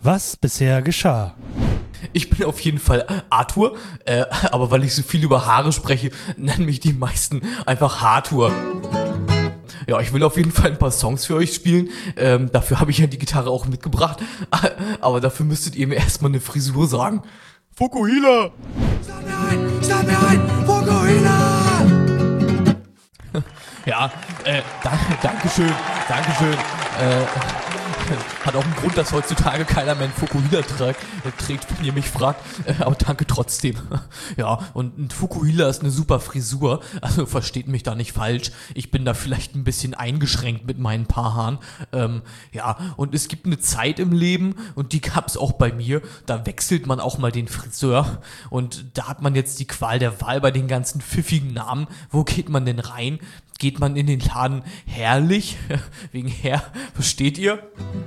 Was bisher geschah. Ich bin auf jeden Fall Arthur, aber weil ich so viel über Haare spreche, nennen mich die meisten einfach Hartur. Ja, ich will auf jeden Fall ein paar Songs für euch spielen. Dafür habe ich ja die Gitarre auch mitgebracht. Aber dafür müsstet ihr mir erstmal eine Frisur sagen. Fukuhila! Schlag mir ein! Fukuhila! Ja, Dankeschön. Hat auch einen Grund, dass heutzutage keiner mehr einen Fukuhila trägt, wenn ihr mich fragt. Aber danke trotzdem. Ja, und ein Fukuhila ist eine super Frisur. Also versteht mich da nicht falsch. Ich bin da vielleicht ein bisschen eingeschränkt mit meinen paar Haaren. Ja, und es gibt eine Zeit im Leben, und die gab's auch bei mir, da wechselt man auch mal den Friseur. Und da hat man jetzt die Qual der Wahl bei den ganzen pfiffigen Namen. Wo geht man denn rein? Geht man in den Laden Herrlich? Wegen Herr, versteht ihr?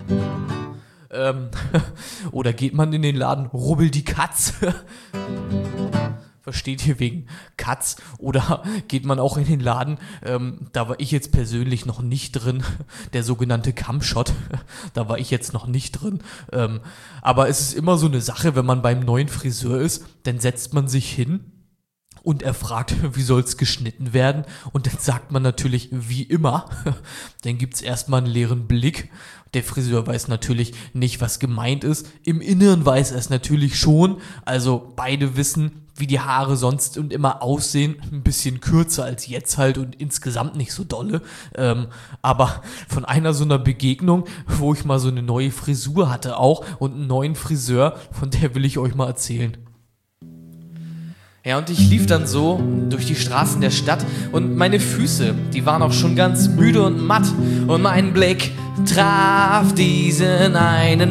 Oder geht man in den Laden Rubbel die Katz? Versteht ihr, wegen Katz? Oder geht man auch in den Laden, da war ich jetzt persönlich noch nicht drin, der sogenannte Cumshot, da war ich jetzt noch nicht drin. Aber es ist immer so eine Sache, wenn man beim neuen Friseur ist, dann setzt man sich hin und er fragt, wie soll's geschnitten werden? Und dann sagt man natürlich, wie immer. Dann gibt's erstmal einen leeren Blick. Der Friseur weiß natürlich nicht, was gemeint ist. Im Inneren weiß er es natürlich schon. Also beide wissen, wie die Haare sonst und immer aussehen. Ein bisschen kürzer als jetzt halt und insgesamt nicht so dolle. Aber von einer so einer Begegnung, wo ich mal so eine neue Frisur hatte auch und einen neuen Friseur, von der will ich euch mal erzählen. Ja, und ich lief dann so durch die Straßen der Stadt und meine Füße, die waren auch schon ganz müde und matt. Und mein Blick traf diesen einen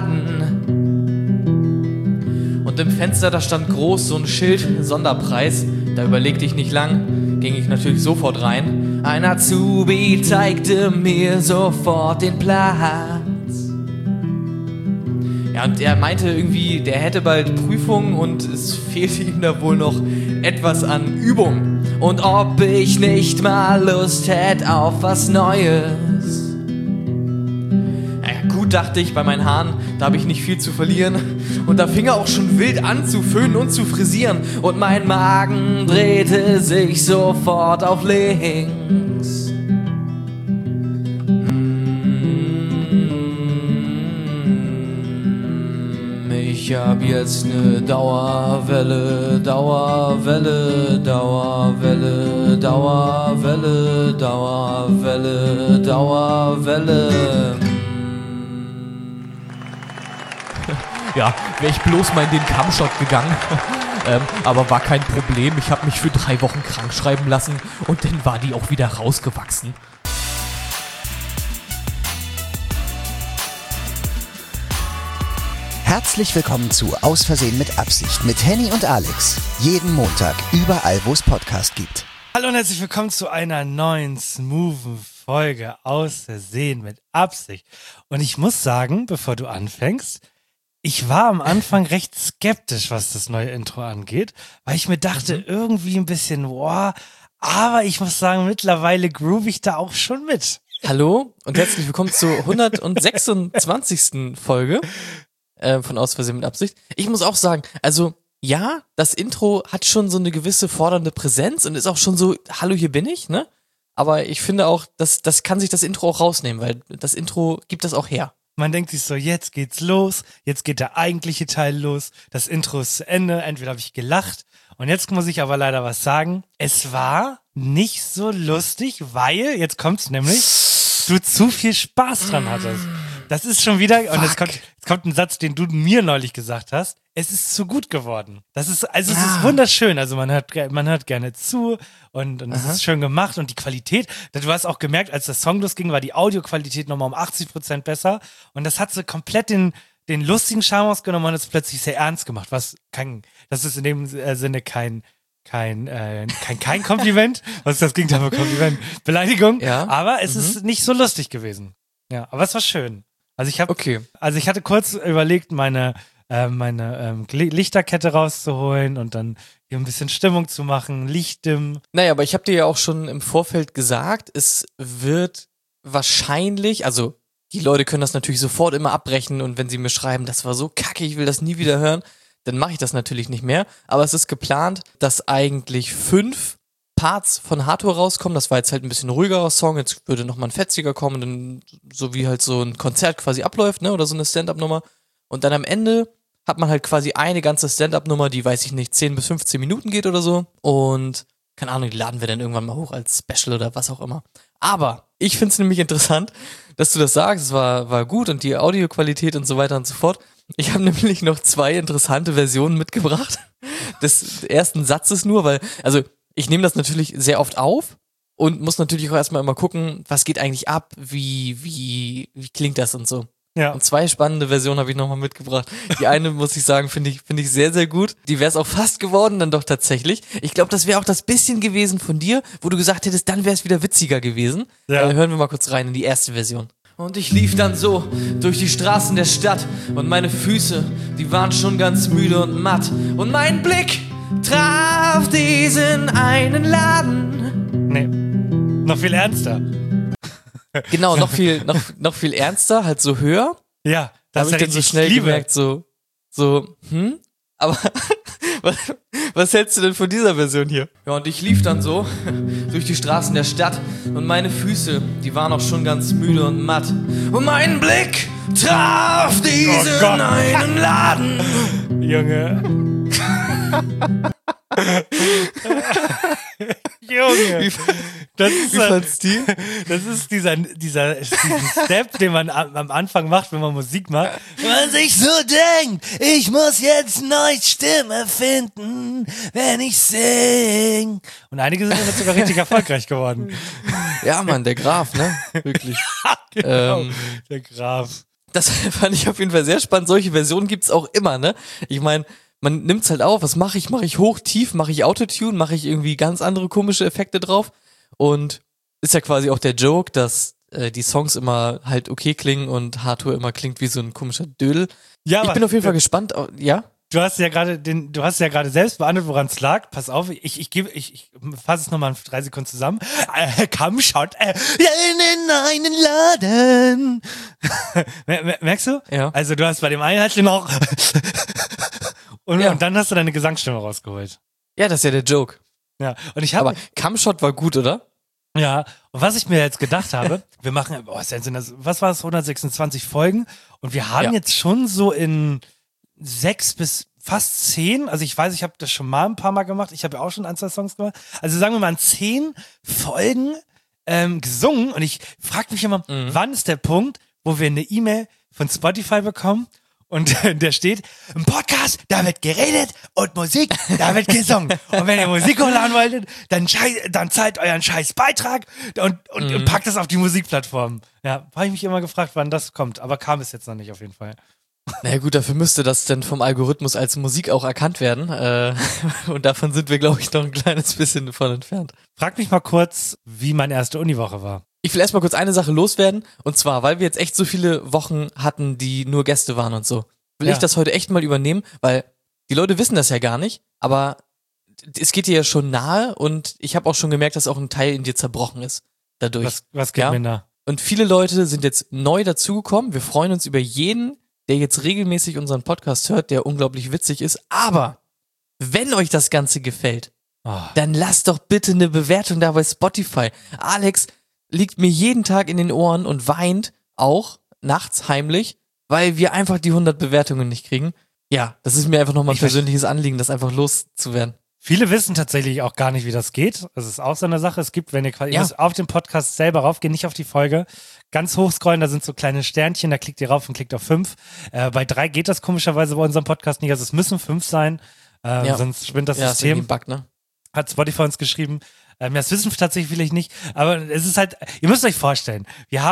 Laden. Und im Fenster, da stand groß so ein Schild, Sonderpreis. Da überlegte ich nicht lang, ging ich natürlich sofort rein. Ein Azubi zeigte mir sofort den Platz. Ja, und er meinte irgendwie, der hätte bald Prüfung und es fehlte ihm da wohl noch etwas an Übung. Und ob ich nicht mal Lust hätte auf was Neues. Ja, gut, dachte ich, bei meinen Haaren, da habe ich nicht viel zu verlieren. Und da fing er auch schon wild an zu föhnen und zu frisieren. Und mein Magen drehte sich sofort auf links. Ich hab jetzt ne Dauerwelle, Dauerwelle, Dauerwelle, Dauerwelle, Dauerwelle, Dauerwelle. Ja, wäre ich bloß mal in den Cumshot gegangen. Aber war kein Problem. Ich habe mich für 3 Wochen krank schreiben lassen und dann war die auch wieder rausgewachsen. Herzlich willkommen zu Aus Versehen mit Absicht mit Henny und Alex. Jeden Montag, überall wo es Podcast gibt. Hallo und herzlich willkommen zu einer neuen smoothen Folge Aus Versehen mit Absicht. Und ich muss sagen, bevor du anfängst, ich war am Anfang recht skeptisch, was das neue Intro angeht, weil ich mir dachte, irgendwie ein bisschen, boah, aber ich muss sagen, mittlerweile groove ich da auch schon mit. Hallo und herzlich willkommen zur 126. Folge von Aus Versehen mit Absicht. Ich muss auch sagen, also ja, das Intro hat schon so eine gewisse fordernde Präsenz und ist auch schon so, hallo, hier bin ich, ne? Aber ich finde auch, das kann sich das Intro auch rausnehmen, weil das Intro gibt das auch her. Man denkt sich so, jetzt geht's los, jetzt geht der eigentliche Teil los, das Intro ist zu Ende, entweder habe ich gelacht und jetzt muss ich aber leider was sagen, es war nicht so lustig, weil, jetzt kommt's nämlich, du zu viel Spaß dran hattest. Das ist schon wieder, und jetzt kommt ein Satz, den du mir neulich gesagt hast, es ist zu gut geworden. Das ist, also es ist wunderschön, also man hört gerne zu und es ist schön gemacht und die Qualität, du hast auch gemerkt, als das Song losging, war die Audioqualität nochmal um 80% besser und das hat so komplett den lustigen Charme ausgenommen und es plötzlich sehr ernst gemacht, das ist in dem Sinne kein Kompliment, was ist das Gegenteil von Kompliment? Beleidigung, ja. Aber es ist nicht so lustig gewesen. Ja, aber es war schön. Also ich hatte kurz überlegt, meine Lichterkette rauszuholen und dann hier ein bisschen Stimmung zu machen, Lichtdimmen. Naja, aber ich habe dir ja auch schon im Vorfeld gesagt, es wird wahrscheinlich, also die Leute können das natürlich sofort immer abbrechen und wenn sie mir schreiben, das war so kacke, ich will das nie wieder hören, dann mache ich das natürlich nicht mehr. Aber es ist geplant, dass eigentlich 5 Parts von Hardcore rauskommen. Das war jetzt halt ein bisschen ruhigerer Song, jetzt würde nochmal ein fetziger kommen, dann so wie halt so ein Konzert quasi abläuft, ne, oder so eine Stand-Up-Nummer. Und dann am Ende hat man halt quasi eine ganze Stand-Up-Nummer, die, weiß ich nicht, 10 bis 15 Minuten geht oder so. Und, keine Ahnung, die laden wir dann irgendwann mal hoch als Special oder was auch immer. Aber ich find's nämlich interessant, dass du das sagst, es war gut und die Audioqualität und so weiter und so fort. Ich habe nämlich noch 2 interessante Versionen mitgebracht. Des ersten Satzes nur, weil, also ich nehme das natürlich sehr oft auf und muss natürlich auch erstmal immer gucken, was geht eigentlich ab, wie klingt das und so. Ja. Und 2 spannende Versionen habe ich nochmal mitgebracht. Die eine, muss ich sagen, finde ich sehr, sehr gut. Die wäre es auch fast geworden, dann doch tatsächlich. Ich glaube, das wäre auch das bisschen gewesen von dir, wo du gesagt hättest, dann wäre es wieder witziger gewesen. Ja. Hören wir mal kurz rein in die erste Version. Und ich lief dann so durch die Straßen der Stadt und meine Füße, die waren schon ganz müde und matt. Und mein Blick traf diesen einen Laden. Nee, noch viel ernster. Genau, noch viel ernster, halt so höher. Ja, Da das habe ich dann ist so richtig schnell Liebe. gemerkt, aber was hältst du denn von dieser Version hier? Ja, und ich lief dann so durch die Straßen der Stadt und meine Füße, die waren auch schon ganz müde und matt. Und mein Blick traf diesen Gott. einen Laden. Junge. Junge. Das ist, Wie fandst du die? das ist diesen Step, den man am Anfang macht, wenn man Musik macht. Wenn man sich so denkt, ich muss jetzt neue Stimme finden, wenn ich sing. Und einige sind damit sogar richtig erfolgreich geworden. Ja, Mann, der Graf, ne? Wirklich. Genau, der Graf. Das fand ich auf jeden Fall sehr spannend. Solche Versionen gibt's auch immer, ne? Ich meine, man nimmt's halt auf. Was mache ich? Mache ich hoch, tief? Mache ich Autotune? Mache ich irgendwie ganz andere komische Effekte drauf? Und ist ja quasi auch der Joke, dass die Songs immer halt okay klingen und Hardcore immer klingt wie so ein komischer Dödel. Ja, Ich bin auf jeden Fall gespannt. Ja? Du hast ja gerade selbst beantwortet, woran es lag. Pass auf, ich fasse es nochmal in 3 Sekunden zusammen. Come shot in einen Laden. Merkst du? Ja. Also du hast bei dem einen halt noch und Ja. dann hast du deine Gesangsstimme rausgeholt. Ja, das ist ja der Joke. Ja. Und ich habe Aber Cumshot war gut, oder? ja, und was ich mir jetzt gedacht habe, wir machen, was war das, 126 Folgen und wir haben Ja. jetzt schon so in 6 bis fast 10, also ich weiß, ich habe das schon mal ein paar Mal gemacht, ich habe ja auch schon 1, 2 Songs gemacht, also sagen wir mal in 10 Folgen gesungen und ich frage mich immer, wann ist der Punkt, wo wir eine E-Mail von Spotify bekommen und der steht, im Podcast, da wird geredet und Musik, da wird gesungen. Und wenn ihr Musik hochladen wolltet, dann zahlt euren scheiß Beitrag und packt das auf die Musikplattform. Ja, habe ich mich immer gefragt, wann das kommt, aber kam es jetzt noch nicht auf jeden Fall. Naja gut, dafür müsste das denn vom Algorithmus als Musik auch erkannt werden. Und davon sind wir, glaube ich, noch ein kleines bisschen davon entfernt. Frag mich mal kurz, wie meine erste Uniwoche war. Ich will erstmal kurz eine Sache loswerden. Und zwar, weil wir jetzt echt so viele Wochen hatten, die nur Gäste waren und so, will Ja. ich das heute echt mal übernehmen, weil die Leute wissen das ja gar nicht, aber es geht dir ja schon nahe und ich habe auch schon gemerkt, dass auch ein Teil in dir zerbrochen ist dadurch. Was geht Ja. mir da? Und viele Leute sind jetzt neu dazugekommen. Wir freuen uns über jeden, der jetzt regelmäßig unseren Podcast hört, der unglaublich witzig ist. Aber wenn euch das Ganze gefällt, Oh. dann lasst doch bitte eine Bewertung da bei Spotify. Alex liegt mir jeden Tag in den Ohren und weint auch nachts heimlich, weil wir einfach die 100 Bewertungen nicht kriegen. Ja, das ist mir einfach nochmal ein Ich weiß- persönliches Anliegen, das einfach loszuwerden. Viele wissen tatsächlich auch gar nicht, wie das geht. Das ist auch so eine Sache. Es gibt, wenn ihr quasi, Ja. ihr müsst auf den Podcast selber raufgehen, nicht auf die Folge, ganz hochscrollen, da sind so kleine Sternchen, da klickt ihr rauf und klickt auf 5. Bei 3 geht das komischerweise bei unserem Podcast nicht, also es müssen 5 sein, Ja. sonst spinnt das Ja, ist irgendwie System. ein Bug, ne? Hat Spotify uns geschrieben. Das wissen tatsächlich vielleicht nicht, aber es ist halt, ihr müsst euch vorstellen,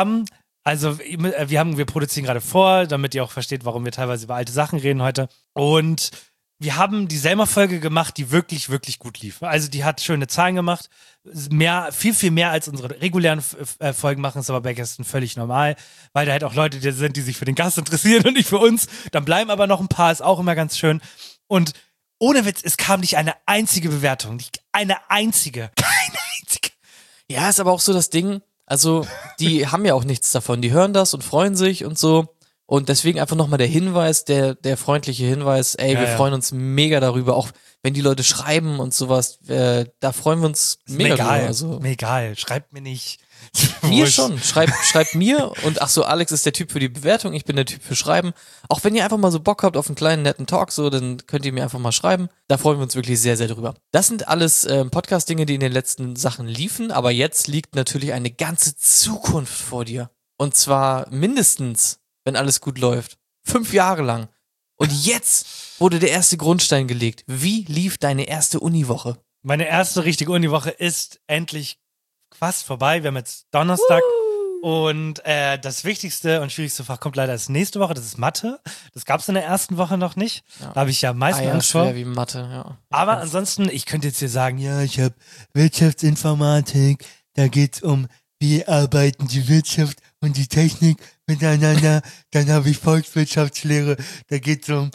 wir produzieren gerade vor, damit ihr auch versteht, warum wir teilweise über alte Sachen reden heute. Und wir haben die Selma-Folge gemacht, die wirklich, wirklich gut lief. Also die hat schöne Zahlen gemacht. Viel mehr als unsere regulären Folgen machen, ist aber bei Gästen völlig normal, weil da halt auch Leute sind, die sich für den Gast interessieren und nicht für uns. Dann bleiben aber noch ein paar, ist auch immer ganz schön. Und ohne Witz, es kam nicht eine einzige Bewertung. Nicht eine einzige. Keine einzige. Ja, ist aber auch so das Ding, Also, die haben ja auch nichts davon. Die hören das und freuen sich und so. Und deswegen einfach nochmal der Hinweis, der freundliche Hinweis, ey, wir freuen uns mega darüber, auch wenn die Leute schreiben und sowas, da freuen wir uns mega drüber. Also. Mir egal, schreibt mir nicht. Mir schon, schreibt mir und ach so, Alex ist der Typ für die Bewertung, ich bin der Typ für Schreiben. Auch wenn ihr einfach mal so Bock habt auf einen kleinen netten Talk, so, dann könnt ihr mir einfach mal schreiben. Da freuen wir uns wirklich sehr, sehr drüber. Das sind alles Podcast-Dinge, die in den letzten Sachen liefen, aber jetzt liegt natürlich eine ganze Zukunft vor dir. Und zwar mindestens, wenn alles gut läuft, 5 Jahre lang. Und jetzt wurde der erste Grundstein gelegt. Wie lief deine erste Uniwoche? Meine erste richtige Uniwoche ist endlich fast vorbei. Wir haben jetzt Donnerstag und das wichtigste und schwierigste Fach kommt leider erst nächste Woche. Das ist Mathe. Das gab es in der ersten Woche noch nicht. Ja. Da habe ich ja meistens Angst vor. Schwer wie Mathe, ja. Aber ansonsten, ich könnte jetzt hier sagen, ja, ich habe Wirtschaftsinformatik. Da geht's um, wie arbeiten die Wirtschaft und die Technik miteinander. Dann habe ich Volkswirtschaftslehre. Da geht's um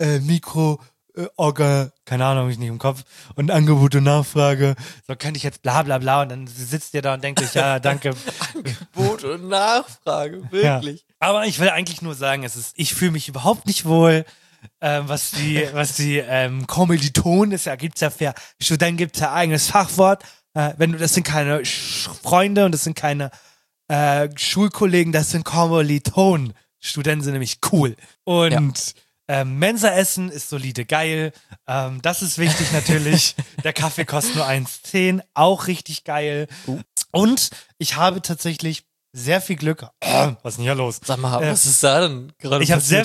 keine Ahnung, hab ich nicht im Kopf. Und Angebot und Nachfrage. So könnte ich jetzt bla bla bla und dann sitzt ihr da und denkt euch, ja, danke. Angebot und Nachfrage, wirklich. Ja. Aber ich will eigentlich nur sagen, ich fühle mich überhaupt nicht wohl, was die Kommilitonen ist. Ja, gibt's ja für Studenten gibt's ja eigenes Fachwort. Das sind keine Freunde und das sind keine Schulkollegen, das sind Kommilitonen. Studenten sind nämlich cool. Und Mensa-Essen ist solide geil. Das ist wichtig natürlich. Der Kaffee kostet nur 1,10. Auch richtig geil. Und ich habe tatsächlich sehr viel Glück. Was ist denn hier los? Sag mal, was ist da denn gerade Ich habe sehr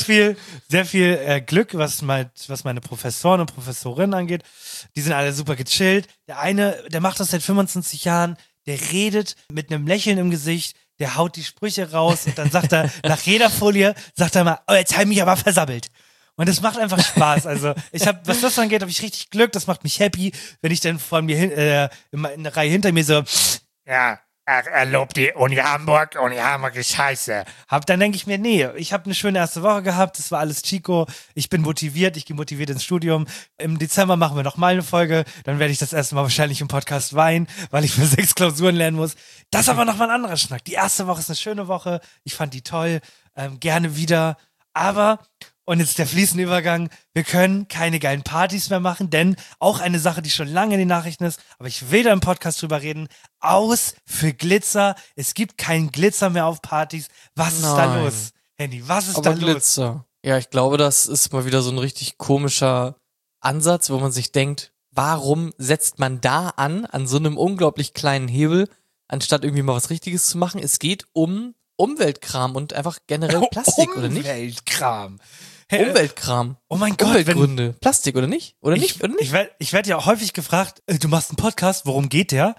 viel Glück, was meine Professoren und Professorinnen angeht. Die sind alle super gechillt. Der eine, der macht das seit 25 Jahren. Der redet mit einem Lächeln im Gesicht. Der haut die Sprüche raus und dann sagt er, nach jeder Folie, sagt er mal, oh, jetzt habe ich mich aber versammelt. Und es macht einfach Spaß. Also was das angeht, habe ich richtig Glück. Das macht mich happy, wenn ich dann von mir in der Reihe hinter mir so, ja, er lobt die Uni Hamburg ist scheiße. Dann denke ich mir, nee, ich habe eine schöne erste Woche gehabt, das war alles Chico, ich bin motiviert, ich gehe motiviert ins Studium. Im Dezember machen wir nochmal eine Folge, dann werde ich das erste Mal wahrscheinlich im Podcast weinen, weil ich für 6 Klausuren lernen muss. Das ist aber nochmal ein anderer Schnack. Die erste Woche ist eine schöne Woche, ich fand die toll, gerne wieder, aber... Und jetzt der fließende Übergang, wir können keine geilen Partys mehr machen, denn auch eine Sache, die schon lange in den Nachrichten ist, aber ich will da im Podcast drüber reden, aus für Glitzer. Es gibt keinen Glitzer mehr auf Partys. Was ist da los, Handy? Was ist da los? Glitzer. Ja, ich glaube, das ist mal wieder so ein richtig komischer Ansatz, wo man sich denkt, warum setzt man da an so einem unglaublich kleinen Hebel, anstatt irgendwie mal was Richtiges zu machen? Es geht um Umweltkram und einfach generell Plastik, oder nicht? Umweltkram. Umweltkram. Oh mein Gott. Umweltgründe. Plastik, oder nicht? Oder nicht? Ich werd ja auch häufig gefragt, du machst einen Podcast, worum geht der?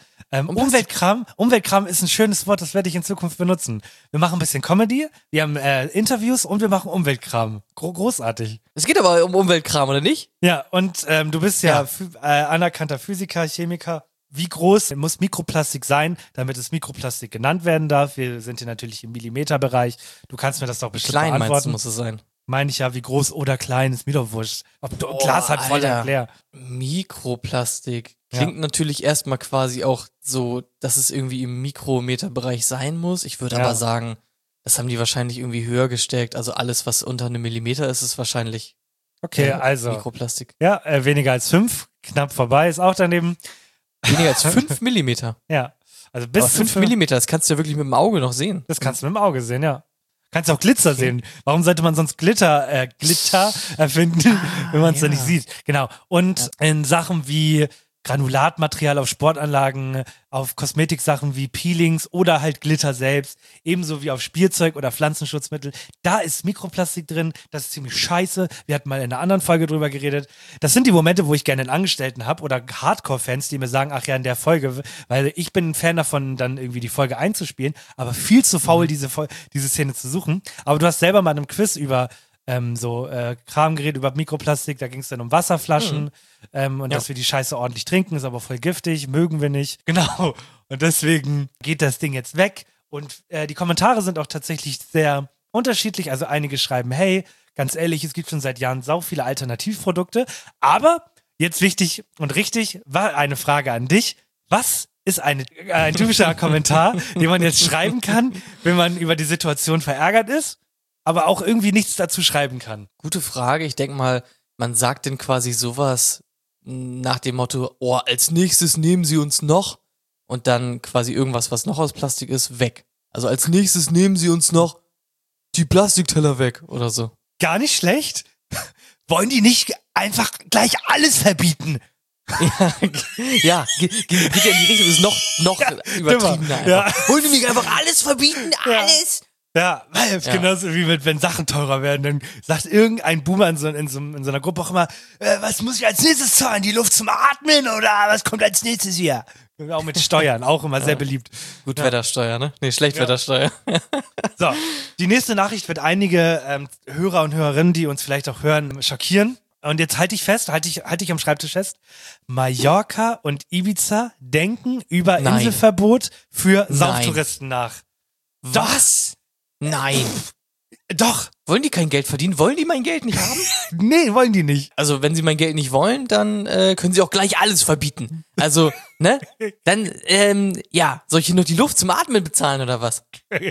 Umweltkram ist ein schönes Wort, das werde ich in Zukunft benutzen. Wir machen ein bisschen Comedy, wir haben Interviews und wir machen Umweltkram. Großartig. Es geht aber um Umweltkram, oder nicht? Ja, und du bist ja anerkannter Physiker, Chemiker. Wie groß muss Mikroplastik sein, damit es Mikroplastik genannt werden darf? Wir sind hier natürlich im Millimeterbereich. Du kannst mir das doch bestimmt beantworten. Klein meinst du, muss es sein? Meine ich ja, wie groß oder klein, ist mir doch wurscht. Ob du Glas hat voll leer. Mikroplastik. Klingt natürlich erstmal quasi auch so, dass es irgendwie im Mikrometerbereich sein muss. Ich würde aber sagen, das haben die wahrscheinlich irgendwie höher gesteckt. Also alles, was unter einem Millimeter ist, ist wahrscheinlich also Mikroplastik. Ja, weniger als 5, knapp vorbei, ist auch daneben. Weniger als 5 Millimeter? Ja. Also bis zu 5 Millimeter, das kannst du ja wirklich mit dem Auge noch sehen. Das kannst du mit dem Auge sehen, ja. Kannst auch Glitzer sehen. Warum sollte man sonst Glitter erfinden, wenn man es da nicht sieht? Genau. Und in Sachen wie Granulatmaterial auf Sportanlagen, auf Kosmetiksachen wie Peelings oder halt Glitter selbst, ebenso wie auf Spielzeug oder Pflanzenschutzmittel. Da ist Mikroplastik drin, das ist ziemlich scheiße. Wir hatten mal in einer anderen Folge drüber geredet. Das sind die Momente, wo ich gerne einen Angestellten habe oder Hardcore-Fans, die mir sagen, ach ja, in der Folge, weil ich bin ein Fan davon, dann irgendwie die Folge einzuspielen, aber viel zu faul, diese Szene zu suchen. Aber du hast selber mal in einem Quiz über Kram geredet, über Mikroplastik, da ging es dann um Wasserflaschen dass wir die Scheiße ordentlich trinken, ist aber voll giftig, mögen wir nicht. Genau. Und deswegen geht das Ding jetzt weg. Und die Kommentare sind auch tatsächlich sehr unterschiedlich. Also einige schreiben, hey, ganz ehrlich, es gibt schon seit Jahren sau viele Alternativprodukte. Aber jetzt wichtig und richtig war eine Frage an dich. Was ist ein typischer Kommentar, den man jetzt schreiben kann, wenn man über die Situation verärgert ist, aber auch irgendwie nichts dazu schreiben kann. Gute Frage. Ich denke mal, man sagt denn quasi sowas nach dem Motto, oh, als nächstes nehmen sie uns noch und dann quasi irgendwas, was noch aus Plastik ist, weg. Also als nächstes nehmen sie uns noch die Plastikteller weg oder so. Gar nicht schlecht. Wollen die nicht einfach gleich alles verbieten? Ja, geht ja in die Richtung, ist noch übertriebener. Einfach. Ja. Wollen die nicht einfach alles verbieten? Alles? Ja, weil es genauso wie wenn Sachen teurer werden, dann sagt irgendein Boomer in so einer Gruppe auch immer, was muss ich als nächstes zahlen? Die Luft zum Atmen oder was kommt als nächstes hier? Auch mit Steuern, auch immer sehr beliebt. Gutwettersteuer, ne? Nee, Schlechtwettersteuer. So, die nächste Nachricht wird einige Hörer und Hörerinnen, die uns vielleicht auch hören, schockieren. Und jetzt halte ich am Schreibtisch fest. Mallorca und Ibiza denken über Inselverbot für Sauftouristen nach. Was? Nein. Doch. Wollen die kein Geld verdienen? Wollen die mein Geld nicht haben? Nee, wollen die nicht. Also, wenn sie mein Geld nicht wollen, dann können sie auch gleich alles verbieten. Also, ne? Dann, soll ich hier nur die Luft zum Atmen bezahlen oder was?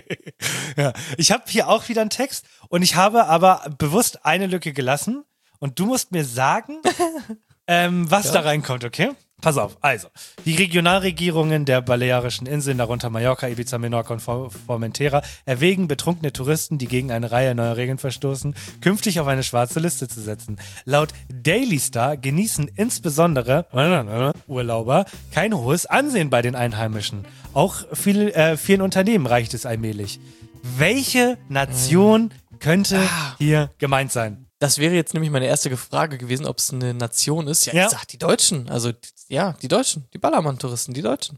Ja, ich habe hier auch wieder einen Text und ich habe aber bewusst eine Lücke gelassen und du musst mir sagen, was da reinkommt, okay? Pass auf, also, die Regionalregierungen der Balearischen Inseln, darunter Mallorca, Ibiza, Menorca und Formentera, erwägen, betrunkene Touristen, die gegen eine Reihe neuer Regeln verstoßen, künftig auf eine schwarze Liste zu setzen. Laut Daily Star genießen insbesondere Urlauber kein hohes Ansehen bei den Einheimischen. Auch vielen Unternehmen reicht es allmählich. Welche Nation könnte hier gemeint sein? Das wäre jetzt nämlich meine erste Frage gewesen, ob es eine Nation ist. Ja, Ja. ich sag die Deutschen. Also, ja, die Deutschen. Die Ballermann-Touristen, die Deutschen.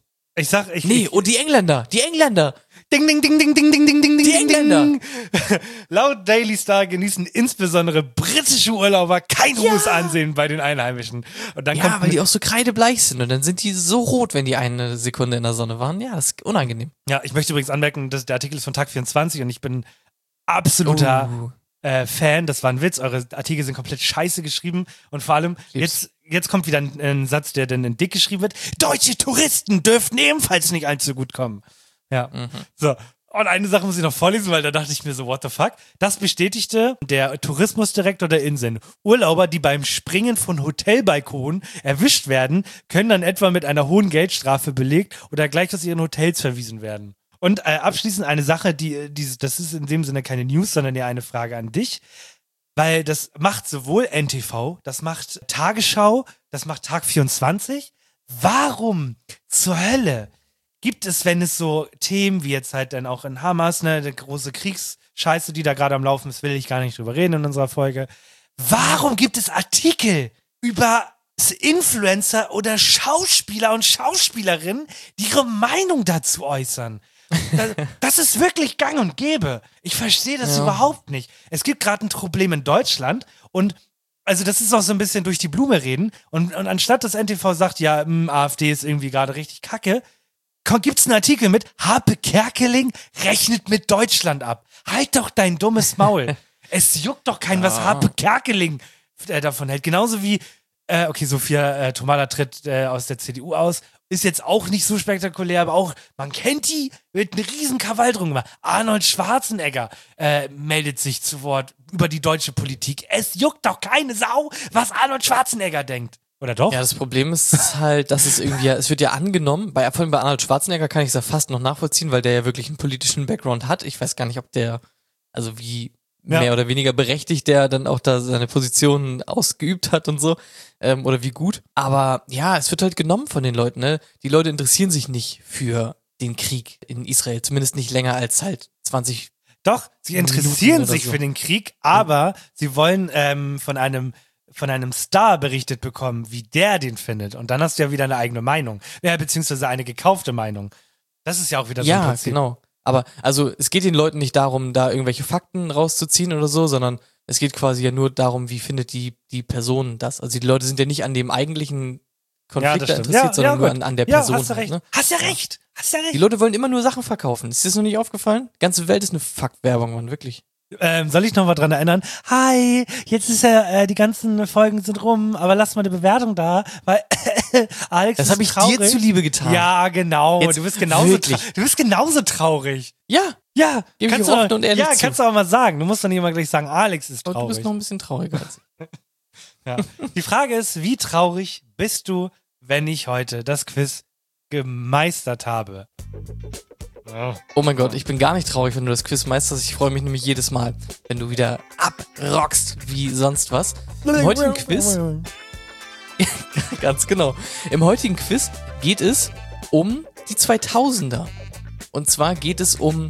Die Engländer. Die Engländer. Ding, ding, ding, ding, ding, ding, ding, ding, Die ding, Engländer. ding. Laut Daily Star genießen insbesondere britische Urlauber kein hohes Ansehen bei den Einheimischen. Und dann Ja, kommt weil die auch so kreidebleich sind und dann sind die so rot, wenn die eine Sekunde in der Sonne waren. Ja, das ist unangenehm. Ja, ich möchte übrigens anmerken, dass der Artikel ist von Tag 24 und ich bin absoluter Fan. Das war ein Witz. Eure Artikel sind komplett scheiße geschrieben und vor allem jetzt kommt wieder ein Satz, der dann in dick geschrieben wird. Deutsche Touristen dürften ebenfalls nicht allzu gut kommen. Ja, so. Und eine Sache muss ich noch vorlesen, weil da dachte ich mir so, what the fuck? Das bestätigte der Tourismusdirektor der Inseln. Urlauber, die beim Springen von Hotelbalkonen erwischt werden, können dann etwa mit einer hohen Geldstrafe belegt oder gleich aus ihren Hotels verwiesen werden. Und abschließend eine Sache, das ist in dem Sinne keine News, sondern eher eine Frage an dich. Weil das macht sowohl NTV, das macht Tagesschau, das macht Tag 24. Warum zur Hölle gibt es, wenn es so Themen wie jetzt halt dann auch in Hamas, ne, die große Kriegsscheiße, die da gerade am Laufen ist, will ich gar nicht drüber reden in unserer Folge. Warum gibt es Artikel über Influencer oder Schauspieler und Schauspielerinnen, die ihre Meinung dazu äußern? Das ist wirklich gang und gäbe. Ich verstehe das überhaupt nicht. Es gibt gerade ein Problem in Deutschland und also das ist auch so ein bisschen durch die Blume reden und anstatt dass NTV sagt, ja, AfD ist irgendwie gerade richtig kacke, gibt's einen Artikel mit Harpe Kerkeling rechnet mit Deutschland ab. Halt doch dein dummes Maul. Es juckt doch keinen, was Harpe Kerkeling davon hält. Genauso wie, Sophia Tomala tritt aus der CDU aus. Ist jetzt auch nicht so spektakulär, aber auch, man kennt die, wird eine riesen Krawall drum gemacht. Arnold Schwarzenegger meldet sich zu Wort über die deutsche Politik. Es juckt doch keine Sau, was Arnold Schwarzenegger denkt. Oder doch? Ja, das Problem ist halt, dass es irgendwie, es wird ja angenommen, vor allem bei Arnold Schwarzenegger kann ich es ja fast noch nachvollziehen, weil der ja wirklich einen politischen Background hat. Ich weiß gar nicht, ob der, also wie mehr oder weniger berechtigt der dann auch da seine Position ausgeübt hat und so, oder wie gut. Aber ja, es wird halt genommen von den Leuten, ne? Die Leute interessieren sich nicht für den Krieg in Israel, zumindest nicht länger als halt 20. Doch, sie interessieren sich für den Krieg, aber sie wollen von einem Star berichtet bekommen, wie der den findet. Und dann hast du ja wieder eine eigene Meinung. Ja, beziehungsweise eine gekaufte Meinung. Das ist ja auch wieder so ein Prinzip. Ja, genau. Aber also es geht den Leuten nicht darum, da irgendwelche Fakten rauszuziehen oder so, sondern es geht quasi ja nur darum, wie findet die Person das. Also die Leute sind ja nicht an dem eigentlichen Konflikt da interessiert, sondern nur an der Person. Hast du recht. Ne? Hast ja recht. Die Leute wollen immer nur Sachen verkaufen. Ist dir das noch nicht aufgefallen? Die ganze Welt ist eine Fuck-Werbung, Mann, wirklich. Soll ich noch mal dran erinnern? Hi, jetzt ist ja, die ganzen Folgen sind rum, aber lass mal eine Bewertung da, weil Alex Das ist habe ich traurig. dir zuliebe getan. Ja, genau. Jetzt Du bist genauso, wirklich. du bist genauso traurig. Ja, Ja, Gebe ich kannst offen du, und ehrlich ja, zu. kannst du auch mal sagen. Du musst doch nicht immer gleich sagen, Alex ist aber du traurig. bist noch ein bisschen trauriger als ich. Ja. Die Frage ist, wie traurig bist du, wenn ich heute das Quiz gemeistert habe? Oh. Oh mein Gott, ich bin gar nicht traurig, wenn du das Quiz meisterst. Ich freue mich nämlich jedes Mal, wenn du wieder abrockst wie sonst was. Im heutigen Quiz, ganz genau, im heutigen Quiz geht es um die 2000er. Und zwar geht es um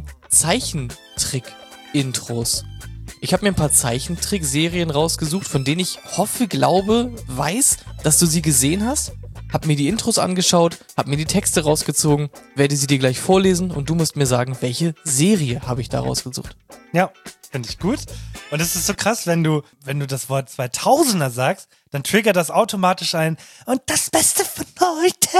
Zeichentrick-Intros. Ich habe mir ein paar Zeichentrickserien rausgesucht, von denen ich hoffe, glaube, weiß, dass du sie gesehen hast. Hab mir die Intros angeschaut, hab mir die Texte rausgezogen, werde sie dir gleich vorlesen und du musst mir sagen, welche Serie habe ich da rausgesucht. Ja, finde ich gut. Und es ist so krass, wenn du das Wort 2000er sagst, dann triggert das automatisch ein und das Beste von heute,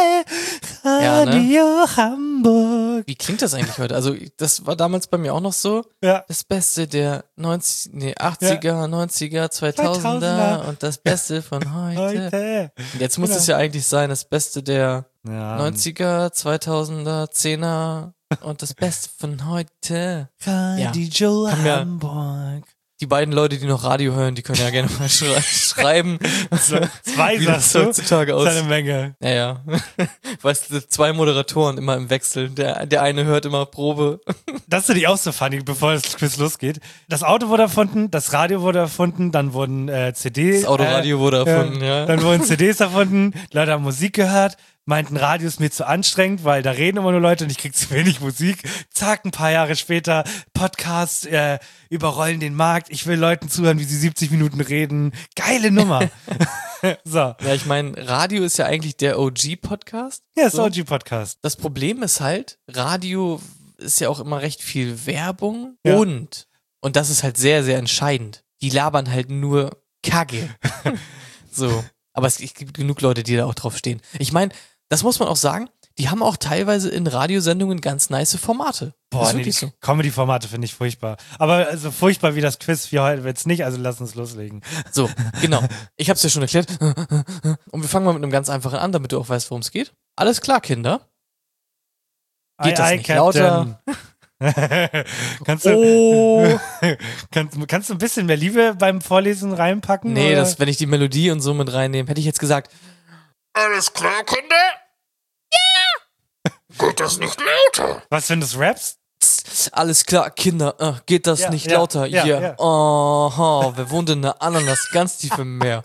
Ja, ne? Radio Hamburg. Wie klingt das eigentlich heute? Also, das war damals bei mir auch noch so. Ja. Das Beste der 80er, 90er, 2000er 2000er. und das Beste von heute. Heute. Und jetzt muss Genau. es ja eigentlich sein, das Beste der Ja. 90er, 2000er, 10er und das Beste von heute. Radio Haben wir- Hamburg. Die beiden Leute, die noch Radio hören, die können ja gerne mal schreiben, So, zwei wie das sagst du? heutzutage Das ist aussieht. eine Menge. Ja, ja. Weißt du, 2 Moderatoren immer im Wechsel. Der eine hört immer Probe. Das finde ich auch so funny, bevor das Quiz losgeht. Das Auto wurde erfunden, das Radio wurde erfunden, dann wurden CDs. Das Autoradio wurde erfunden, ja. Dann wurden CDs erfunden, Leute haben Musik gehört, meinten, Radio ist mir zu anstrengend, weil da reden immer nur Leute und ich krieg zu wenig Musik. Zack, ein paar Jahre später, Podcasts überrollen den Markt. Ich will Leuten zuhören, wie sie 70 Minuten reden. Geile Nummer. So. Ja, ich meine, Radio ist ja eigentlich der OG-Podcast. Ja, ist So. OG-Podcast. Das Problem ist halt, Radio ist ja auch immer recht viel Werbung Ja. und das ist halt sehr, sehr entscheidend. Die labern halt nur Kacke. So. Aber es gibt genug Leute, die da auch drauf stehen. Ich meine, das muss man auch sagen, die haben auch teilweise in Radiosendungen ganz nice Formate. Boah, ist nee, wirklich die so. Comedy-Formate finde ich furchtbar. Aber also furchtbar wie das Quiz für heute wird's nicht, also lass uns loslegen. So, genau. Ich hab's ja schon erklärt. Und wir fangen mal mit einem ganz einfachen an, damit du auch weißt, worum es geht. Alles klar, Kinder. Geht das nicht Captain. kannst du, Oh. kannst du ein bisschen mehr Liebe beim Vorlesen reinpacken? Nee, oder? wenn ich die Melodie und so mit reinnehme, hätte ich jetzt gesagt, alles klar, Kinder? Ja! Geht das nicht lauter? Was, wenn du es rappst? Alles klar, Kinder, geht das Ja, nicht ja, lauter? ja, Yeah. ja. Aha, wer wohnt in der Ananas ganz tief im Meer?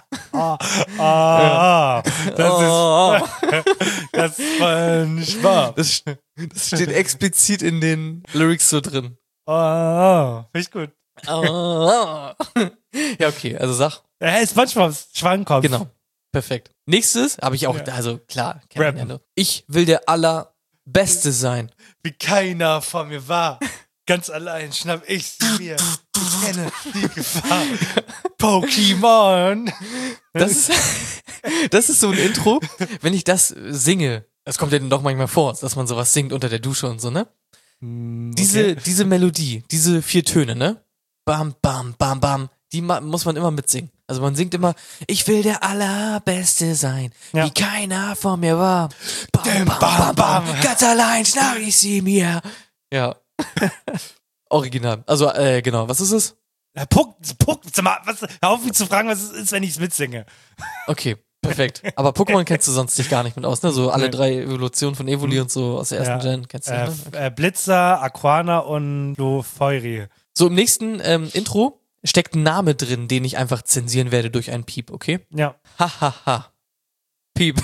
Ah, Oh. das ist SpongeBob. Das steht explizit in den Lyrics so drin. Finde ich gut. Ja, okay, also sag. Hey, SpongeBobs Schwankopf. Genau. Perfekt. Nächstes habe ich auch, Ja. also klar, Rappen. kennt man ja. Ich will der Allerbeste sein. Wie keiner vor mir war. Ganz allein schnapp ich sie mir. Ich kenne die Gefahr. Pokémon. Das ist so ein Intro, wenn ich das singe. Das kommt ja dann doch manchmal vor, dass man sowas singt unter der Dusche und so, ne? Diese Melodie, diese 4 Töne, ne? Bam, bam, bam, bam. Die muss man immer mitsingen. Also man singt immer, ich will der Allerbeste sein, Ja. wie keiner vor mir war. Bam, bam, bam, bam, bam, bam. ganz allein schnapp ich sie mir. Ja. Original. Also, genau. Was ist es? Sag mal, hör auf mich zu fragen, was es ist, wenn ich es mitsinge. Okay, perfekt. Aber Pokémon kennst du sonst dich gar nicht mit aus, ne? So alle Nee. 3 Evolutionen von Evoli und so aus der ersten Gen kennst du nicht, ne? Blitzer, Aquana und Lofeuri. So, im nächsten Intro steckt ein Name drin, den ich einfach zensieren werde durch einen Piep, okay? Ja. Hahaha. Piep.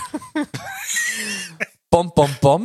Bom, bom, bom.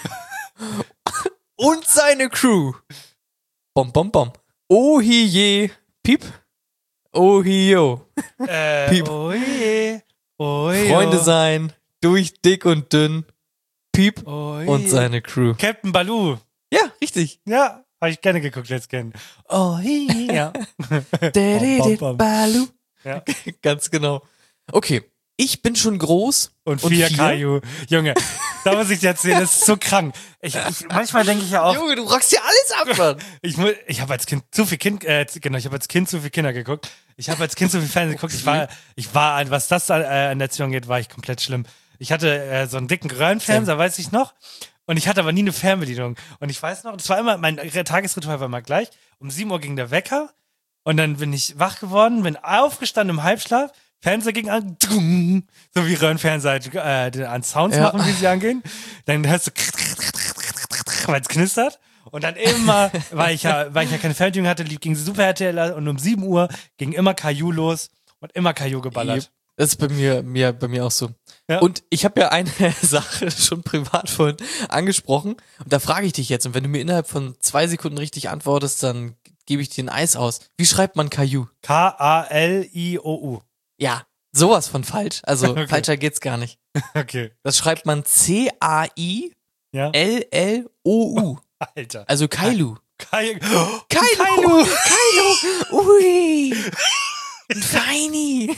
Und seine Crew. Bom, bom, bom. Oh, hi, je. Piep. Oh, hi, yo. Piep. Oh je. Oh je. Freunde sein. Durch dick und dünn. Piep. Oh je. Und seine Crew. Captain Baloo. Ja, richtig. Ja, habe ich gerne geguckt, jetzt kennen. Oh je. Ja. Balu. Ja. Ganz genau. Okay, ich bin schon groß. Und 4 Caillou. Junge, da muss ich dir erzählen, das ist so krank. Manchmal denke ich ja auch, Junge, du rockst ja alles ab, Mann. ich habe als Kind zu viel ich habe als Kind zu viel Kinder geguckt. Ich habe als Kind zu viel Fernsehen geguckt. Ich war, was das an Erziehung geht, war ich komplett schlimm. Ich hatte so einen dicken Röhrenfernseher, weiß ich noch. Und ich hatte aber nie eine Fernbedienung. Und ich weiß noch, das war immer, mein Tagesritual war immer gleich. Um 7 Uhr ging der Wecker. Und dann bin ich wach geworden, bin aufgestanden im Halbschlaf. Fernseher ging an, so wie Röhrenfernseher an Sounds machen, wie sie angehen. Dann hörst du, weil es knistert. Und dann immer, weil ich ja keine Fernbedienung hatte, ging Super RTL und um 7 Uhr ging immer Caillou los und immer Caillou geballert. Das ist bei mir auch so. Ja. Und ich habe ja eine Sache schon privat vorhin angesprochen. Und da frage ich dich jetzt, und wenn du mir innerhalb von 2 Sekunden richtig antwortest, dann gebe ich dir ein Eis aus. Wie schreibt man Caillou? K-A-L-I-O-U. Ja, sowas von falsch. Also Okay. falscher geht's gar nicht. Okay. Das schreibt man C-A-I-L-L-O-U. Ja. Alter. Also Caillou. Caillou. Caillou! Ui! Feini!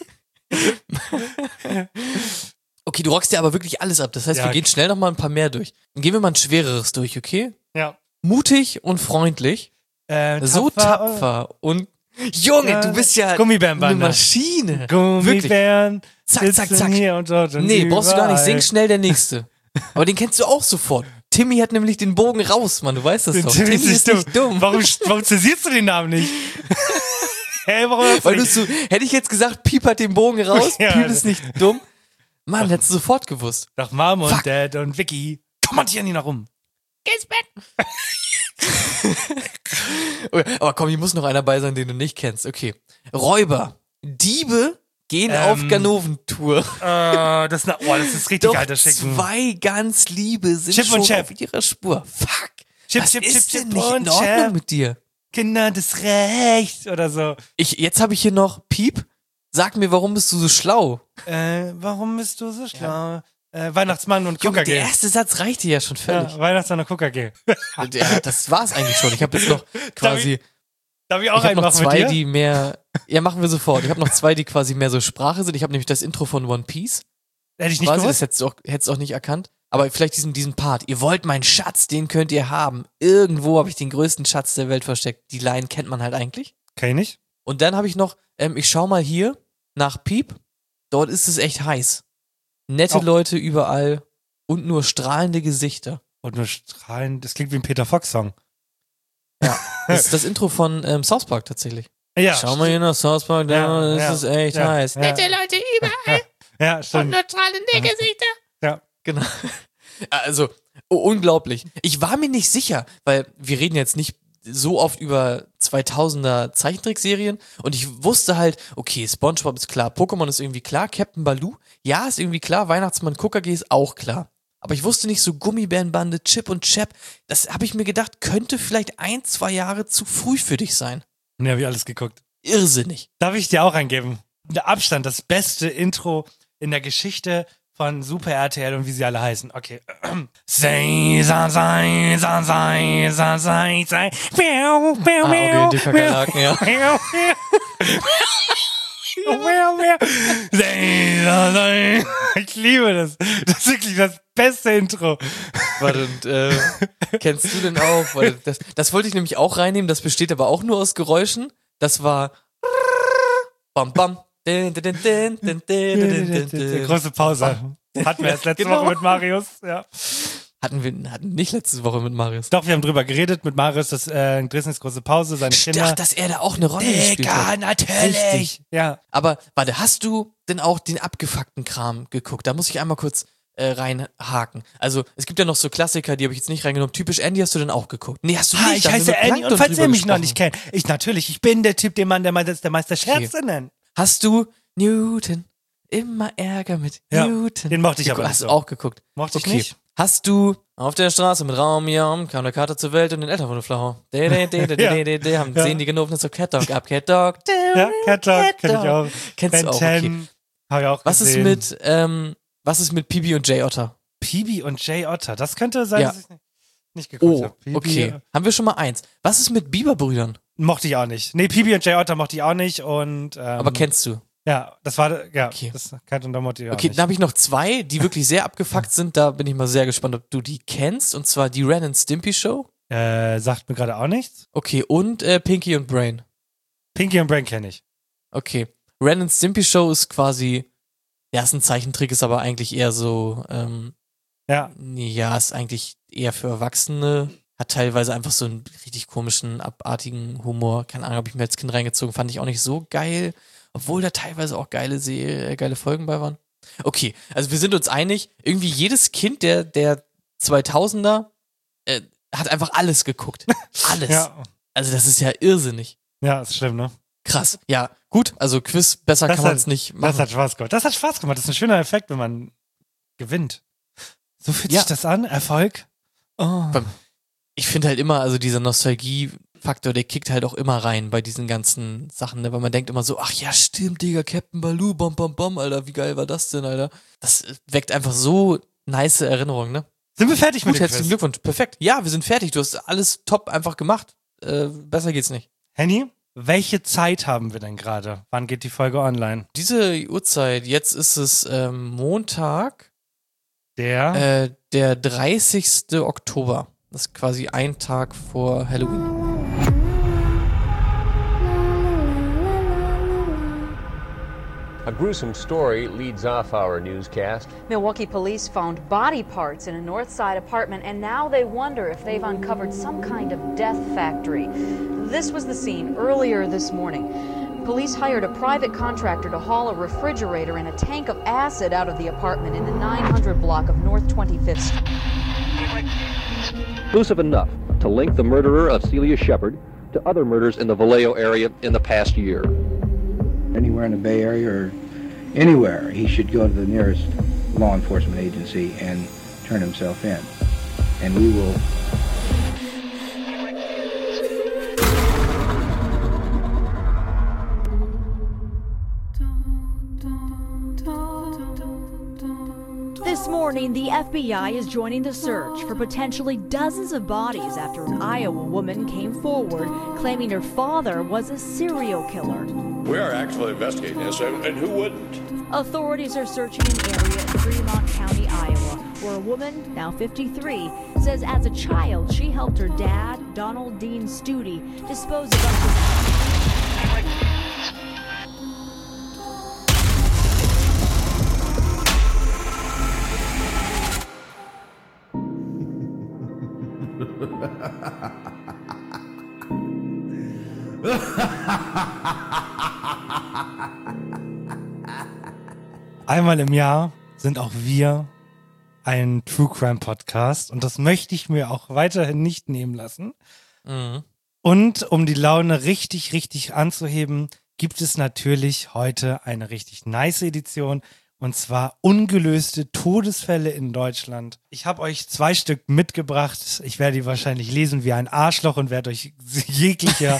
Okay, du rockst dir aber wirklich alles ab. Das heißt, Ja. wir gehen schnell noch mal ein paar mehr durch. Dann gehen wir mal ein schwereres durch, okay? Ja. Mutig und freundlich. So tapfer und Junge, du bist ja eine Gummibärenbande. Maschine. Gummibären. Zack, zack, sitzen zack. Hier und dort und Nee, brauchst du gar nicht. überall. Sing schnell der nächste. Aber den kennst du auch sofort. Timmy hat nämlich den Bogen raus, Mann. Du weißt das Den doch. Timmy Timmy ist nicht dumm. Warum zensierst du den Namen nicht? Hey, warum hast du Weil du nicht? so, hätte ich jetzt gesagt, Piep hat den Bogen raus, Ja. Piep ist nicht dumm. Mann, hättest du sofort gewusst. Doch Mom und Fuck. Dad und Vicky. Kommentieren die nach rum. Aber komm, hier muss noch einer bei sein, den du nicht kennst. Okay. Räuber. Diebe gehen auf Ganoventour. Das ist richtig Doch alter Schicken. 2 ganz Liebe sind Chip und schon Chap. auf ihrer Spur. Fuck. Chip, Was Chip, ist Chip, denn Chip nicht und in Ordnung Chap. mit dir? Kinder des Rechts oder so. Jetzt habe ich hier noch Piep. Sag mir, warum bist du so schlau? Warum bist du so schlau? Weihnachtsmann und Junge, der KKG. erste Satz reichte ja schon völlig. Ja, Weihnachtsmann und KKG. Ja, das war's eigentlich schon. Ich habe jetzt noch quasi... Darf ich auch Ich habe einen noch machen mit 2, dir? die mehr... Ja, machen wir sofort. Ich habe noch 2, die quasi mehr so Sprache sind. Ich habe nämlich das Intro von One Piece. Hätte ich nicht Quasi, gewusst. das hättest du auch nicht erkannt. Aber vielleicht diesen Part. Ihr wollt meinen Schatz, den könnt ihr haben. Irgendwo habe ich den größten Schatz der Welt versteckt. Die Line kennt man halt eigentlich. Kann ich nicht? Und dann habe ich noch, ich schau mal hier nach Piep. Dort ist es echt heiß. Nette Auch- Leute überall und nur strahlende Gesichter. Und nur strahlen. Das klingt wie ein Peter Fox-Song. Das ist das Intro von South Park tatsächlich. Ja. Schau mal hier nach South Park, da Ja, ist es echt ja, heiß. ja. Nette Leute überall Ja, und stimmt. nur strahlende Gesichter. Ja. Genau. Also, unglaublich. Ich war mir nicht sicher, weil wir reden jetzt nicht so oft über 2000er Zeichentrickserien und ich wusste halt, okay, SpongeBob ist klar, Pokémon ist irgendwie klar, Captain Baloo, ja, ist irgendwie klar, Weihnachtsmann KKG ist auch klar. Aber ich wusste nicht so Gummibärenbande, Chip und Chap, das habe ich mir gedacht, könnte vielleicht 1, 2 Jahre zu früh für dich sein. Ne, hab ich alles geguckt. Irrsinnig. Darf ich dir auch eingeben? Der Abstand, das beste Intro in der Geschichte von Super RTL und wie sie alle heißen. Okay. Sei, sei, sei, sei, sei, sei, sei, sei. Miau, miau, miau, die Kakerlaken, ja. miau, miau, miau, miau. Sei, sei, sei. Ich liebe das. Das ist wirklich das beste Intro. Warte, und kennst du denn auch? Warte, das wollte ich nämlich auch reinnehmen, das besteht aber auch nur aus Geräuschen. Das war bam bam. Große Pause. Hatten wir erst letzte Genau. Woche mit Marius. Ja. Hatten nicht letzte Woche mit Marius. Doch, wir haben drüber geredet mit Marius, dass in Dresden ist große Pause, seine Kinder. Ach, dass er da auch eine Rolle gespielt hat. natürlich. Richtig. Ja. Aber warte, hast du denn auch den abgefuckten Kram geguckt? Da muss ich einmal kurz reinhaken. Also, es gibt ja noch so Klassiker, die habe ich jetzt nicht reingenommen. Typisch Andy hast du denn auch geguckt? Nee, hast du nicht. Ich da haben heiße wir mit Andy Plankton und falls drüber ihr mich noch gesprochen. nicht kennt, ich bin der Typ, der Meister Scherze nennt. Hast du Newton? Immer Ärger mit Ja, Newton. den mochte ich aber nicht Hast so. du auch geguckt? Mochte ich Okay. nicht. Hast du auf der Straße mit Raum kam der Kater zur Welt und den Eltern wurde flau. Haben Ja. sehen die Genoven so Cat Dog ab, Cat Dog. Ja, Cat Dog kenn ich auch. Kennst du auch, Ben okay. 10 hab ich auch Was gesehen. was ist mit Pibi und Jay Otter? Pibi und Jay Otter? Das könnte sein, Ja. dass ich nicht geguckt Oh, habe. Pibi, okay. Haben wir schon mal eins. Was ist mit Biberbrüdern? Mochte ich auch nicht. Nee, Pibi und Jay Otter mochte ich auch nicht und Aber kennst du? Ja, das war, ja, Okay. das kannte unter Motti. Okay, dann habe ich noch 2, die wirklich sehr abgefuckt sind. Da bin ich mal sehr gespannt, ob du die kennst. Und zwar die Ren and Stimpy Show. Sagt mir gerade auch nichts. Okay, und Pinky und Brain. Pinky und Brain kenne ich. Okay. Ren and Stimpy Show ist quasi, ja, ist ein Zeichentrick, ist aber eigentlich eher so, Ja, ist eigentlich eher für Erwachsene. Hat teilweise einfach so einen richtig komischen, abartigen Humor. Keine Ahnung, habe ich mir als Kind reingezogen. Fand ich auch nicht so geil. Obwohl da teilweise auch geile Folgen bei waren. Okay, also wir sind uns einig, irgendwie jedes Kind der 2000er hat einfach alles geguckt. Alles. ja, Also das ist ja irrsinnig. ja, ist schlimm, ne? Krass. Ja, gut, also Quiz, besser Das kann man hat- es nicht Das machen. hat Spaß gemacht. Das hat Spaß gemacht. Das ist ein schöner Effekt, wenn man gewinnt. So fühlt Ja. sich das an, Erfolg. Oh. Ich finde halt immer, also dieser Nostalgie-Faktor, der kickt halt auch immer rein bei diesen ganzen Sachen, ne? Weil man denkt immer so, ach ja, stimmt, Digga, Captain Baloo, bom, bom, bom, Alter, wie geil war das denn, Alter? Das weckt einfach so nice Erinnerungen, ne? Sind wir fertig mit Gut, dem herzlichen Quiz? Glückwunsch. Perfekt. Ja, wir sind fertig. Du hast alles top einfach gemacht. Besser geht's nicht. Henny, welche Zeit haben wir denn gerade? Wann geht die Folge online? Diese Uhrzeit, jetzt ist es Montag, Der der 30. Oktober. Das ist quasi ein Tag vor Halloween. A gruesome story leads off our newscast. Milwaukee police found body parts in a north side apartment, and now they wonder if they've uncovered some kind of death factory. This was the scene earlier this morning. Police hired a private contractor to haul a refrigerator and a tank of acid out of the apartment in the 900 block of North 25th Street. Exclusive enough to link the murderer of Celia Shepard to other murders in the Vallejo area in the past year. Anywhere in the Bay Area or anywhere, he should go to the nearest law enforcement agency and turn himself in. And we will This morning, the FBI is joining the search for potentially dozens of bodies after an Iowa woman came forward claiming her father was a serial killer. We are actively investigating this, and who wouldn't? Authorities are searching an area in Fremont County, Iowa, where a woman, now 53, says as a child she helped her dad, Donald Dean Studi, dispose of up to einmal im Jahr sind auch wir ein True Crime Podcast und das möchte ich mir auch weiterhin nicht nehmen lassen. Mhm. Und um die Laune richtig, richtig anzuheben, gibt es natürlich heute eine richtig nice Edition. Und zwar ungelöste Todesfälle in Deutschland. Ich habe euch 2 Stück mitgebracht. Ich werde die wahrscheinlich lesen wie ein Arschloch und werde euch jeglicher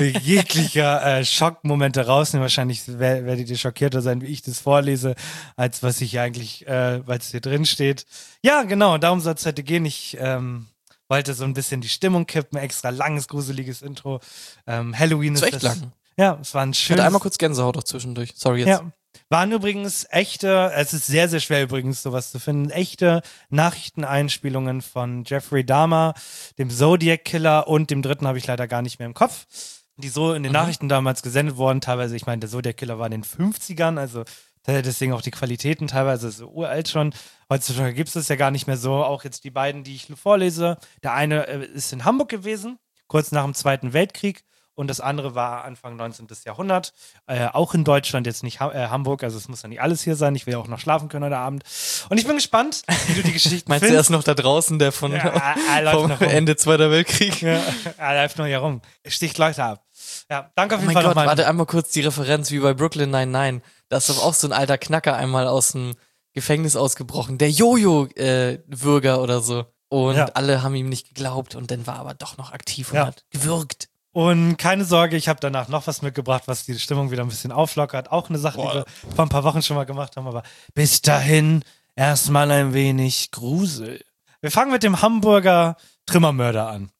Schockmomente rausnehmen. Wahrscheinlich werdet ihr schockierter sein, wie ich das vorlese, als was ich eigentlich, weil es hier drin steht. Ja, genau, darum soll es heute gehen. Ich wollte so ein bisschen die Stimmung kippen. Extra langes, gruseliges Intro. Halloween Das ist war echt das. lang. Ja, es war ein Ich schönes... hatte einmal kurz Gänsehaut auch zwischendurch. Sorry jetzt. Ja. Waren übrigens echte, es ist sehr, sehr schwer übrigens sowas zu finden, echte Nachrichteneinspielungen von Jeffrey Dahmer, dem Zodiac Killer und dem dritten habe ich leider gar nicht mehr im Kopf, die so in den Nachrichten damals gesendet wurden, teilweise, ich meine, der Zodiac Killer war in den 50ern, also deswegen auch die Qualitäten teilweise so uralt schon. Heutzutage gibt es das ja gar nicht mehr so, auch jetzt die beiden, die ich vorlese. Der eine ist in Hamburg gewesen, kurz nach dem Zweiten Weltkrieg. Und das andere war Anfang 19. Jahrhundert, auch in Deutschland, jetzt nicht Hamburg, also es muss ja nicht alles hier sein, ich will ja auch noch schlafen können heute Abend. Und ich bin gespannt, wie du die Geschichten Meinst du, er ist noch da draußen, der von er läuft vom noch rum. Ende Zweiter Weltkrieg? Ja, er läuft noch hier rum. Sticht Leute ab. Ja, danke auf Oh jeden mein Fall Gott, nochmal. warte einmal kurz die Referenz wie bei Brooklyn 99. Da ist doch auch so ein alter Knacker einmal aus dem Gefängnis ausgebrochen. Der Jojo-Würger oder so. Und Ja. alle haben ihm nicht geglaubt und dann war aber doch noch aktiv und Ja. hat gewürgt. Und keine Sorge, ich habe danach noch was mitgebracht, was die Stimmung wieder ein bisschen auflockert. Auch eine Sache, die wir vor ein paar Wochen schon mal gemacht haben, aber bis dahin erstmal ein wenig Grusel. Wir fangen mit dem Hamburger Trimmermörder an.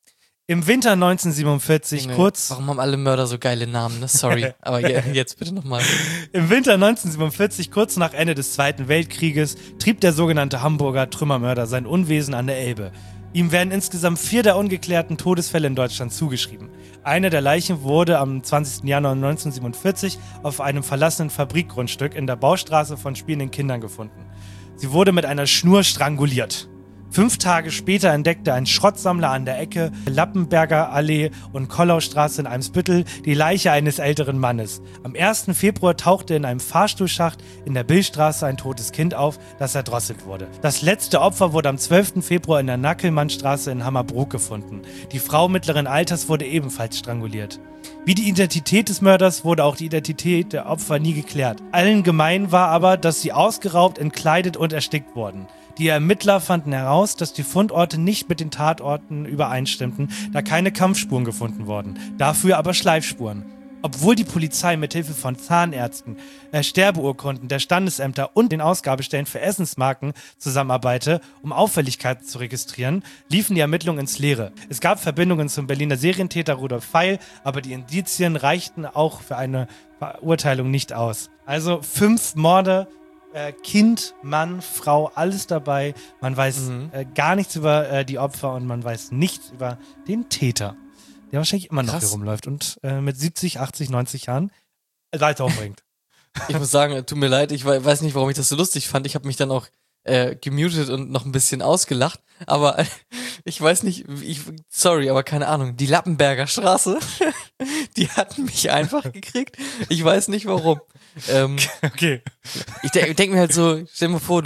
Im Winter 1947, Warum haben alle Mörder so geile Namen, ne? Sorry, aber jetzt bitte nochmal. Im Winter 1947, kurz nach Ende des Zweiten Weltkrieges, trieb der sogenannte Hamburger Trümmermörder sein Unwesen an der Elbe. Ihm werden insgesamt 4 der ungeklärten Todesfälle in Deutschland zugeschrieben. Eine der Leichen wurde am 20. Januar 1947 auf einem verlassenen Fabrikgrundstück in der Baustraße von spielenden Kindern gefunden. Sie wurde mit einer Schnur stranguliert. 5 Tage später entdeckte ein Schrottsammler an der Ecke Lappenberger Allee und Kollaustraße in Eimsbüttel die Leiche eines älteren Mannes. Am 1. Februar tauchte in einem Fahrstuhlschacht in der Billstraße ein totes Kind auf, das erdrosselt wurde. Das letzte Opfer wurde am 12. Februar in der Nackelmannstraße in Hammerbrook gefunden. Die Frau mittleren Alters wurde ebenfalls stranguliert. Wie die Identität des Mörders wurde auch die Identität der Opfer nie geklärt. Allen gemein war aber, dass sie ausgeraubt, entkleidet und erstickt wurden. Die Ermittler fanden heraus, dass die Fundorte nicht mit den Tatorten übereinstimmten, da keine Kampfspuren gefunden wurden, dafür aber Schleifspuren. Obwohl die Polizei mit Hilfe von Zahnärzten, Sterbeurkunden der Standesämter und den Ausgabestellen für Essensmarken zusammenarbeitete, um Auffälligkeiten zu registrieren, liefen die Ermittlungen ins Leere. Es gab Verbindungen zum Berliner Serientäter Rudolf Feil, aber die Indizien reichten auch für eine Verurteilung nicht aus. Also 5 Morde, Kind, Mann, Frau, alles dabei. Man weiß gar nichts über die Opfer und man weiß nichts über den Täter, der wahrscheinlich immer noch hier rumläuft und mit 70, 80, 90 Jahren Leute umbringt. Ich muss sagen, tut mir leid, ich weiß nicht, warum ich das so lustig fand. Ich habe mich dann auch gemutet und noch ein bisschen ausgelacht, aber ich weiß nicht, sorry, aber keine Ahnung. Die Lappenberger Straße, die hatten mich einfach gekriegt. Ich weiß nicht, warum. Okay. Ich denk mir halt so, stell dir mal vor,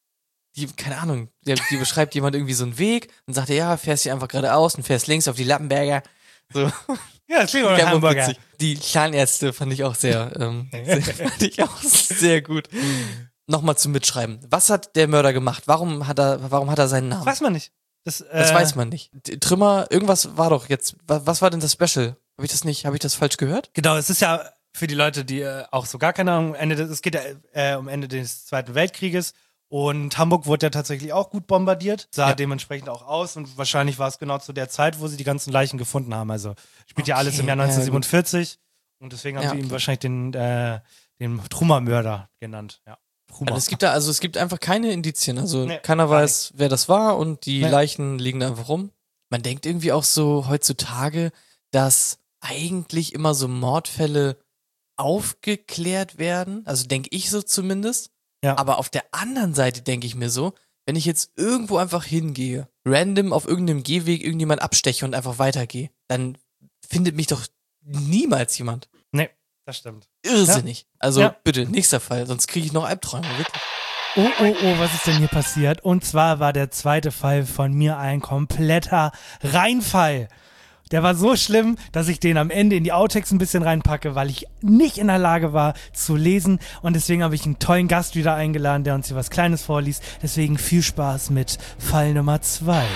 keine Ahnung, die beschreibt jemand irgendwie so einen Weg und sagt, ja, fährst hier einfach geradeaus und fährst links auf die Lappenberger. So. Ja, das klingt wie Hamburger. Die Zahnärzte fand ich auch sehr gut. Nochmal zum Mitschreiben. Was hat der Mörder gemacht? Warum hat er seinen Namen? Weiß man nicht. Das weiß man nicht. Trümmer, irgendwas war doch jetzt. Was war denn das Special? Habe ich das falsch gehört? Genau, es ist ja für die Leute, die auch so gar keine Ahnung, es geht ja um Ende des Zweiten Weltkrieges und Hamburg wurde ja tatsächlich auch gut bombardiert, sah dementsprechend auch aus und wahrscheinlich war es genau zu der Zeit, wo sie die ganzen Leichen gefunden haben. Also spielt ja alles im Jahr 1947 und deswegen haben sie ihn wahrscheinlich den Trümmermörder genannt. Ja. Also es gibt einfach keine Indizien, also keiner weiß, wer das war und die Leichen liegen da einfach rum. Man denkt irgendwie auch so heutzutage, dass eigentlich immer so Mordfälle aufgeklärt werden, also denke ich so zumindest, aber auf der anderen Seite denke ich mir so, wenn ich jetzt irgendwo einfach hingehe, random auf irgendeinem Gehweg irgendjemand absteche und einfach weitergehe, dann findet mich doch niemals jemand. Nee, das stimmt. Irrsinnig. Ja. Also bitte, nächster Fall, sonst kriege ich noch Albträume, wirklich. Oh, was ist denn hier passiert? Und zwar war der zweite Fall von mir ein kompletter Reinfall. Der war so schlimm, dass ich den am Ende in die Outtakes ein bisschen reinpacke, weil ich nicht in der Lage war zu lesen. Und deswegen habe ich einen tollen Gast wieder eingeladen, der uns hier was Kleines vorliest. Deswegen viel Spaß mit Fall Nummer 2.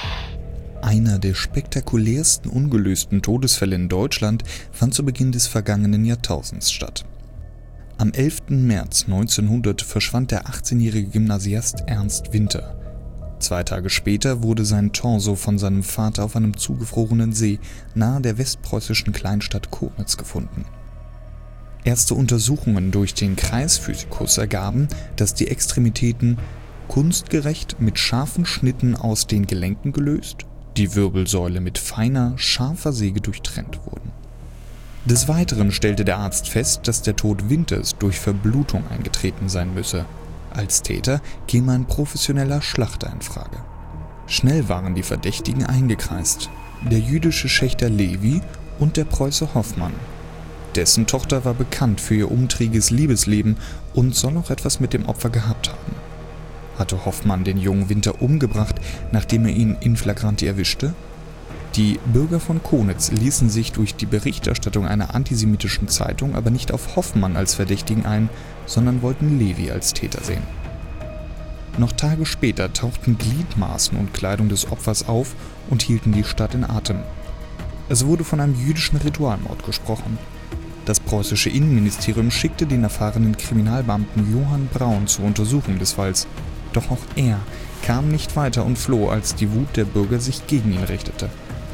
Einer der spektakulärsten ungelösten Todesfälle in Deutschland fand zu Beginn des vergangenen Jahrtausends statt. Am 11. März 1900 verschwand der 18-jährige Gymnasiast Ernst Winter. 2 Tage später wurde sein Torso von seinem Vater auf einem zugefrorenen See nahe der westpreußischen Kleinstadt Koblenz gefunden. Erste Untersuchungen durch den Kreisphysikus ergaben, dass die Extremitäten kunstgerecht mit scharfen Schnitten aus den Gelenken gelöst, die Wirbelsäule mit feiner, scharfer Säge durchtrennt wurden. Des Weiteren stellte der Arzt fest, dass der Tod Winters durch Verblutung eingetreten sein müsse. Als Täter käme ein professioneller Schlachter in Frage. Schnell waren die Verdächtigen eingekreist. Der jüdische Schächter Levi und der Preuße Hoffmann. Dessen Tochter war bekannt für ihr umtriebiges Liebesleben und soll noch etwas mit dem Opfer gehabt haben. Hatte Hoffmann den jungen Winter umgebracht, nachdem er ihn in flagranti erwischte? Die Bürger von Konitz ließen sich durch die Berichterstattung einer antisemitischen Zeitung aber nicht auf Hoffmann als Verdächtigen ein, sondern wollten Levi als Täter sehen. Noch Tage später tauchten Gliedmaßen und Kleidung des Opfers auf und hielten die Stadt in Atem. Es wurde von einem jüdischen Ritualmord gesprochen. Das preußische Innenministerium schickte den erfahrenen Kriminalbeamten Johann Braun zur Untersuchung des Falls. Doch auch er kam nicht weiter und floh, als die Wut der Bürger sich gegen ihn richtete.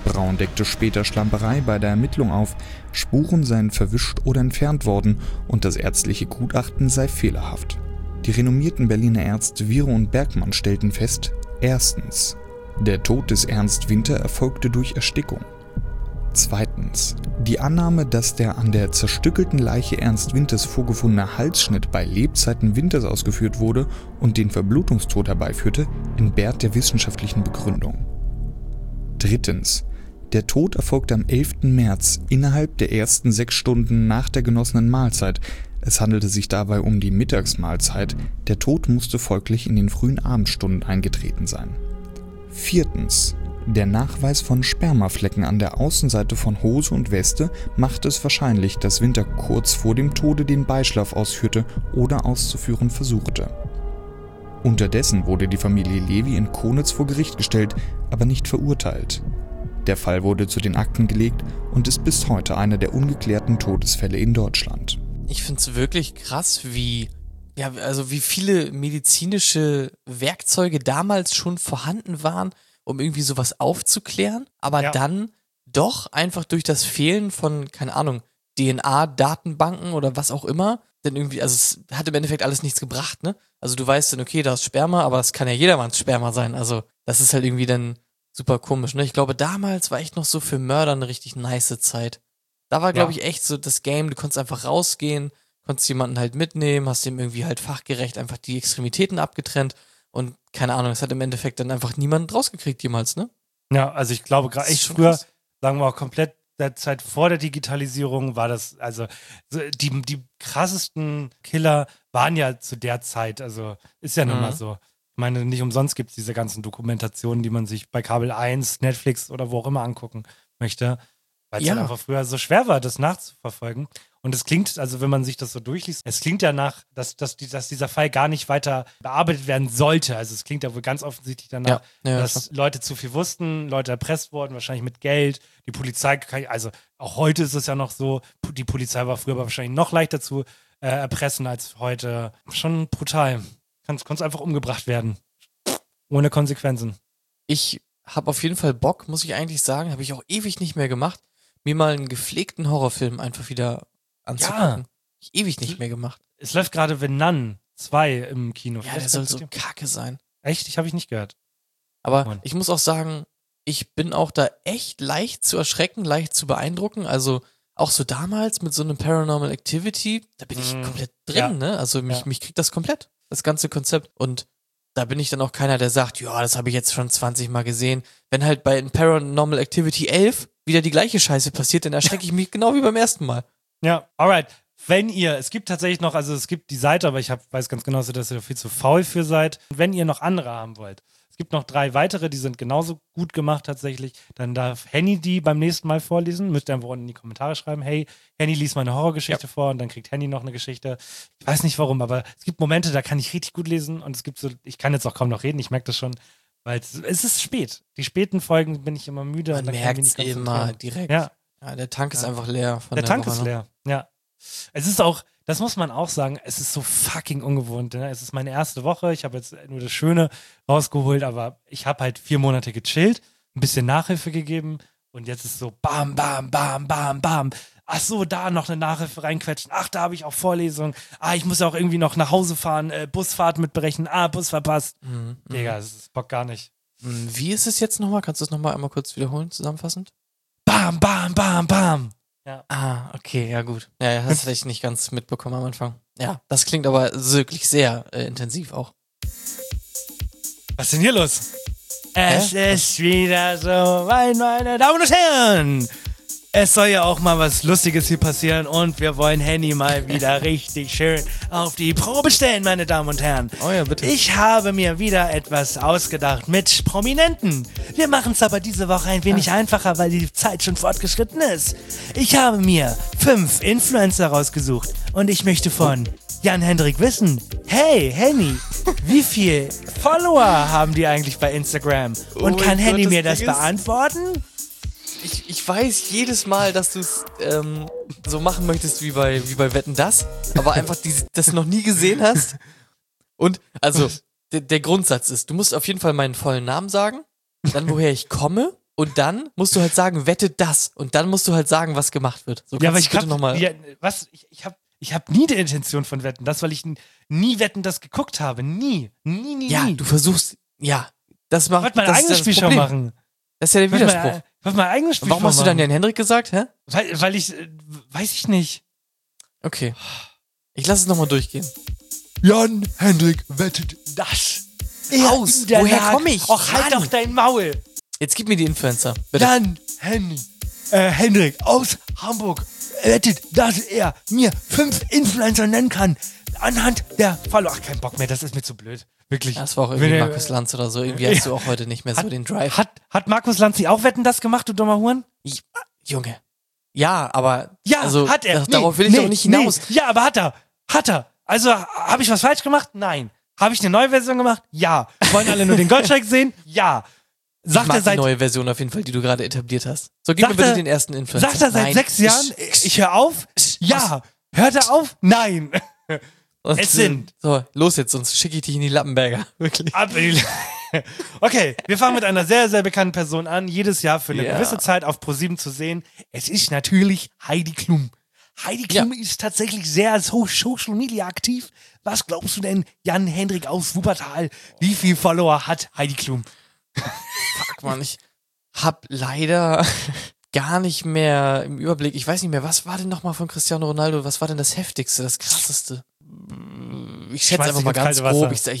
Braun deckte später Schlamperei bei der Ermittlung auf, Spuren seien verwischt oder entfernt worden und das ärztliche Gutachten sei fehlerhaft. Die renommierten Berliner Ärzte Viere und Bergmann stellten fest: Erstens, der Tod des Ernst Winter erfolgte durch Erstickung. Zweitens, die Annahme, dass der an der zerstückelten Leiche Ernst Winters vorgefundene Halsschnitt bei Lebzeiten Winters ausgeführt wurde und den Verblutungstod herbeiführte, entbehrt der wissenschaftlichen Begründung. Drittens, der Tod erfolgte am 11. März innerhalb der ersten 6 Stunden nach der genossenen Mahlzeit. Es handelte sich dabei um die Mittagsmahlzeit. Der Tod musste folglich in den frühen Abendstunden eingetreten sein. Viertens, der Nachweis von Spermaflecken an der Außenseite von Hose und Weste machte es wahrscheinlich, dass Winter kurz vor dem Tode den Beischlaf ausführte oder auszuführen versuchte. Unterdessen wurde die Familie Levy in Konitz vor Gericht gestellt, aber nicht verurteilt. Der Fall wurde zu den Akten gelegt und ist bis heute einer der ungeklärten Todesfälle in Deutschland. Ich finde es wirklich krass, wie viele medizinische Werkzeuge damals schon vorhanden waren, um irgendwie sowas aufzuklären, aber dann doch einfach durch das Fehlen von, keine Ahnung, DNA-Datenbanken oder was auch immer, denn irgendwie, also es hat im Endeffekt alles nichts gebracht, ne? Also du weißt dann, okay, da ist Sperma, aber es kann ja jedermanns Sperma sein, also das ist halt irgendwie dann super komisch, ne? Ich glaube, damals war echt noch so für Mörder eine richtig nice Zeit. Da war, glaube ich, echt so das Game, du konntest einfach rausgehen, konntest jemanden halt mitnehmen, hast dem irgendwie halt fachgerecht einfach die Extremitäten abgetrennt und keine Ahnung, es hat im Endeffekt dann einfach niemand rausgekriegt jemals, ne? Ja, also ich glaube gerade echt früher, sagen wir auch komplett der Zeit vor der Digitalisierung war das, also die krassesten Killer waren ja zu der Zeit, also ist ja nun mal so. Ich meine, nicht umsonst gibt es diese ganzen Dokumentationen, die man sich bei Kabel 1, Netflix oder wo auch immer angucken möchte, weil es halt einfach früher so schwer war, das nachzuverfolgen. Und es klingt, also wenn man sich das so durchliest, es klingt ja nach, dass dieser Fall gar nicht weiter bearbeitet werden sollte. Also es klingt ja wohl ganz offensichtlich danach, dass Leute zu viel wussten, Leute erpresst wurden, wahrscheinlich mit Geld. Die Polizei, also auch heute ist es ja noch so, die Polizei war früher aber wahrscheinlich noch leichter zu erpressen als heute. Schon brutal. Konntest einfach umgebracht werden. Ohne Konsequenzen. Ich habe auf jeden Fall Bock, muss ich eigentlich sagen, habe ich auch ewig nicht mehr gemacht, mir mal einen gepflegten Horrorfilm einfach wieder anzugucken. Ich ewig nicht mehr gemacht. Es läuft gerade The Nun 2 im Kino. Ja, der soll so kacke sein. Echt? Habe ich nicht gehört. Aber ich muss auch sagen, ich bin auch da echt leicht zu erschrecken, leicht zu beeindrucken. Also auch so damals mit so einem Paranormal Activity, da bin ich komplett drin, ne? Also mich kriegt das komplett, das ganze Konzept. Und da bin ich dann auch keiner, der sagt, ja, das habe ich jetzt schon 20 Mal gesehen. Wenn halt bei Paranormal Activity 11 wieder die gleiche Scheiße passiert, dann erschrecke ich mich genau wie beim ersten Mal. Ja, alright. Es gibt tatsächlich noch, also es gibt die Seite, aber ich weiß ganz genau, dass ihr viel zu faul für seid. Wenn ihr noch andere haben wollt, es gibt noch 3 weitere, die sind genauso gut gemacht tatsächlich. Dann darf Henny die beim nächsten Mal vorlesen. Müsst ihr einfach unten in die Kommentare schreiben, hey, Henny liest mal eine Horrorgeschichte vor und dann kriegt Henny noch eine Geschichte. Ich weiß nicht warum, aber es gibt Momente, da kann ich richtig gut lesen und es gibt so, ich kann jetzt auch kaum noch reden, ich merke das schon, weil es ist spät. Die späten Folgen bin ich immer müde. Man merkt es immer direkt. Ja, der Tank ist einfach leer. Der Tank ist leer, ja. Es ist auch, das muss man auch sagen, es ist so fucking ungewohnt. Ne? Es ist meine erste Woche, ich habe jetzt nur das Schöne rausgeholt, aber ich habe halt 4 Monate gechillt, ein bisschen Nachhilfe gegeben und jetzt ist so bam, bam, bam, bam, bam. Ach so, da noch eine Nachhilfe reinquetschen. Ach, da habe ich auch Vorlesungen. Ich muss ja auch irgendwie noch nach Hause fahren, Busfahrt mitberechnen. Bus verpasst. Digga, das ist Bock gar nicht. Wie ist es jetzt nochmal? Kannst du es nochmal einmal kurz wiederholen, zusammenfassend? Bam, bam, bam, bam. Ja. Okay, ja gut. Ja, das hatte ich nicht ganz mitbekommen am Anfang. Ja, das klingt aber wirklich sehr intensiv auch. Was ist denn hier los? Es ist wieder so weit, meine Damen und Herren. Es soll ja auch mal was Lustiges hier passieren und wir wollen Henny mal wieder richtig schön auf die Probe stellen, meine Damen und Herren. Oh ja, bitte. Ich habe mir wieder etwas ausgedacht mit Prominenten. Wir machen es aber diese Woche ein wenig einfacher, weil die Zeit schon fortgeschritten ist. Ich habe mir 5 Influencer rausgesucht und ich möchte von Jan-Hendrik wissen, hey Henny, wie viel Follower haben die eigentlich bei Instagram? Und kann Henny mir das beantworten? Ich weiß jedes Mal, dass du es so machen möchtest wie bei Wetten, das, aber einfach das noch nie gesehen hast. Und also der Grundsatz ist, du musst auf jeden Fall meinen vollen Namen sagen, dann woher ich komme Und dann musst du halt sagen, wettet das. Und dann musst du halt sagen, was gemacht wird. So, Ja, aber kannst du bitte noch mal. Ich hab nie die Intention von Wetten, das, weil ich nie Wetten, das geguckt habe. Nie. Ja, du versuchst, das macht. Ich wollte mein eigenes Spielshow machen. Das ist ja der Widerspruch. Ich wollte mein eigenes Spielshow machen. Warum hast du dann Jan Hendrik gesagt, hä? Weil ich, weiß ich nicht. Okay. Ich lasse es nochmal durchgehen. Jan Hendrik wettet das. Raus! Woher komme ich? Och, halt doch dein Maul. Jetzt gib mir die Influencer, bitte. Jan Hendrik aus Hamburg wettet, dass er mir 5 Influencer nennen kann. Anhand der Follower. Ach, kein Bock mehr, das ist mir zu blöd. Wirklich. Das war auch irgendwie Markus Lanz oder so. Irgendwie hast du auch heute nicht mehr so den Drive. Hat Markus Lanz auch Wetten, das gemacht, du dummer Huren? Junge. Ja, aber. Ja, also, hat er. Darauf will ich doch nicht hinaus. Ja, aber hat er. Also, habe ich was falsch gemacht? Nein. Habe ich eine neue Version gemacht? Ja. Wollen alle nur den Goldscheck sehen? Ja. Sagt er seit die neue Version auf jeden Fall, die du gerade etabliert hast. So, gib mir bitte den ersten Influencer. Sagt er seit 6 Jahren, ich höre auf? Ja. Hört er auf? Nein. Es sind. So, los jetzt, sonst schicke ich dich in die Lappenberger. Wirklich. Okay, wir fangen mit einer sehr, sehr bekannten Person an. Jedes Jahr für eine gewisse Zeit auf ProSieben zu sehen. Es ist natürlich Heidi Klum. Heidi Klum ist tatsächlich sehr Social Media aktiv. Was glaubst du denn, Jan Hendrik aus Wuppertal? Wie viel Follower hat Heidi Klum? Fuck, Mann, ich hab leider gar nicht mehr im Überblick. Ich weiß nicht mehr, was war denn nochmal von Cristiano Ronaldo? Was war denn das Heftigste, das Krasseste? Ich schätze einfach mal ganz grob. Ich sag,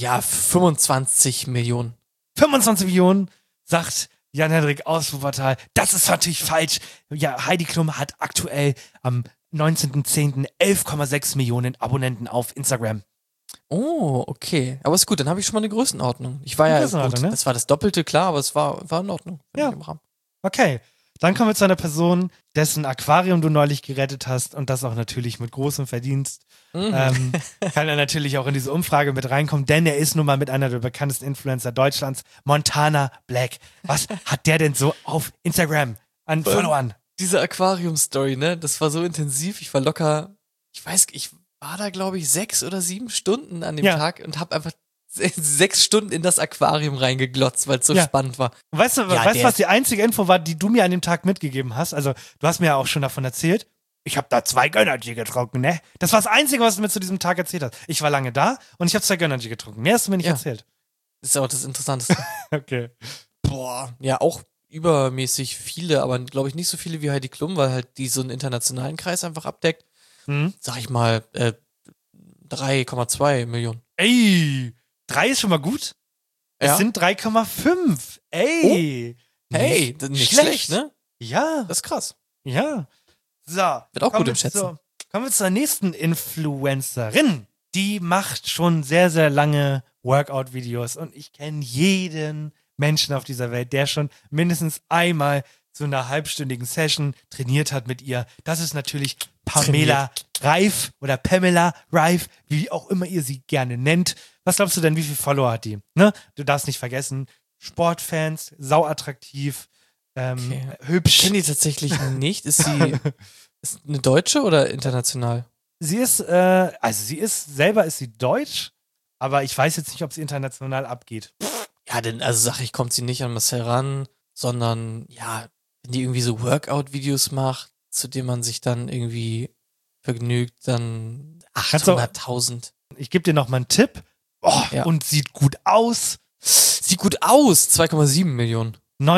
25 Millionen. 25 Millionen, sagt Jan Hendrik aus Wuppertal. Das ist natürlich falsch. Ja, Heidi Klum hat aktuell am 19.10. 11,6 Millionen Abonnenten auf Instagram. Oh, okay. Aber ist gut, dann habe ich schon mal eine Größenordnung. Ich war ja gut, ne? Das war das Doppelte, klar, aber es war in Ordnung. Ja. Okay. Dann kommen wir zu einer Person, dessen Aquarium du neulich gerettet hast und das auch natürlich mit großem Verdienst. Kann er natürlich auch in diese Umfrage mit reinkommen, denn er ist nun mal mit einer der bekanntesten Influencer Deutschlands, Montana Black. Was hat der denn so auf Instagram an Followern? Diese Aquarium-Story, ne, das war so intensiv. Ich war locker, ich war da, glaube ich, 6 oder 7 Stunden an dem Tag und habe einfach 6 Stunden in das Aquarium reingeglotzt, weil es so spannend war. Weißt du, was die einzige Info war, die du mir an dem Tag mitgegeben hast? Also, du hast mir ja auch schon davon erzählt. Ich habe da 2 Gönnergy getrunken, ne? Das war das Einzige, was du mir zu diesem Tag erzählt hast. Ich war lange da und ich habe 2 Gönnergy getrunken. Mehr hast du mir nicht erzählt. Das ist auch das Interessanteste. Okay. Boah, ja, auch übermäßig viele, aber glaube ich nicht so viele wie Heidi Klum, weil halt die so einen internationalen Kreis einfach abdeckt. Sag ich mal, 3,2 Millionen. Ey, 3 ist schon mal gut. Es sind 3,5. Ey. Oh. Hey, nicht schlecht, ne? Ja. Das ist krass. Ja. So. Wird auch gut im Schätzen. Kommen wir zur nächsten Influencerin. Die macht schon sehr, sehr lange Workout-Videos und ich kenne jeden Menschen auf dieser Welt, der schon mindestens einmal zu einer halbstündigen Session trainiert hat mit ihr. Das ist natürlich Pamela Reif oder Pamela Reif, wie auch immer ihr sie gerne nennt. Was glaubst du denn, wie viele Follower hat die? Ne? Du darfst nicht vergessen, Sportfans, sauattraktiv, hübsch. Ich kenne die tatsächlich nicht. Ist sie eine Deutsche oder international? Sie ist, selber ist sie deutsch, aber ich weiß jetzt nicht, ob sie international abgeht. Ja, denn, also sag ich, kommt sie nicht an Marcel ran, sondern, ja, wenn die irgendwie so Workout-Videos macht, zu denen man sich dann irgendwie vergnügt, dann 800.000. Ich gebe dir noch mal einen Tipp. Und sieht gut aus. Sieht gut aus. 2,7 Millionen.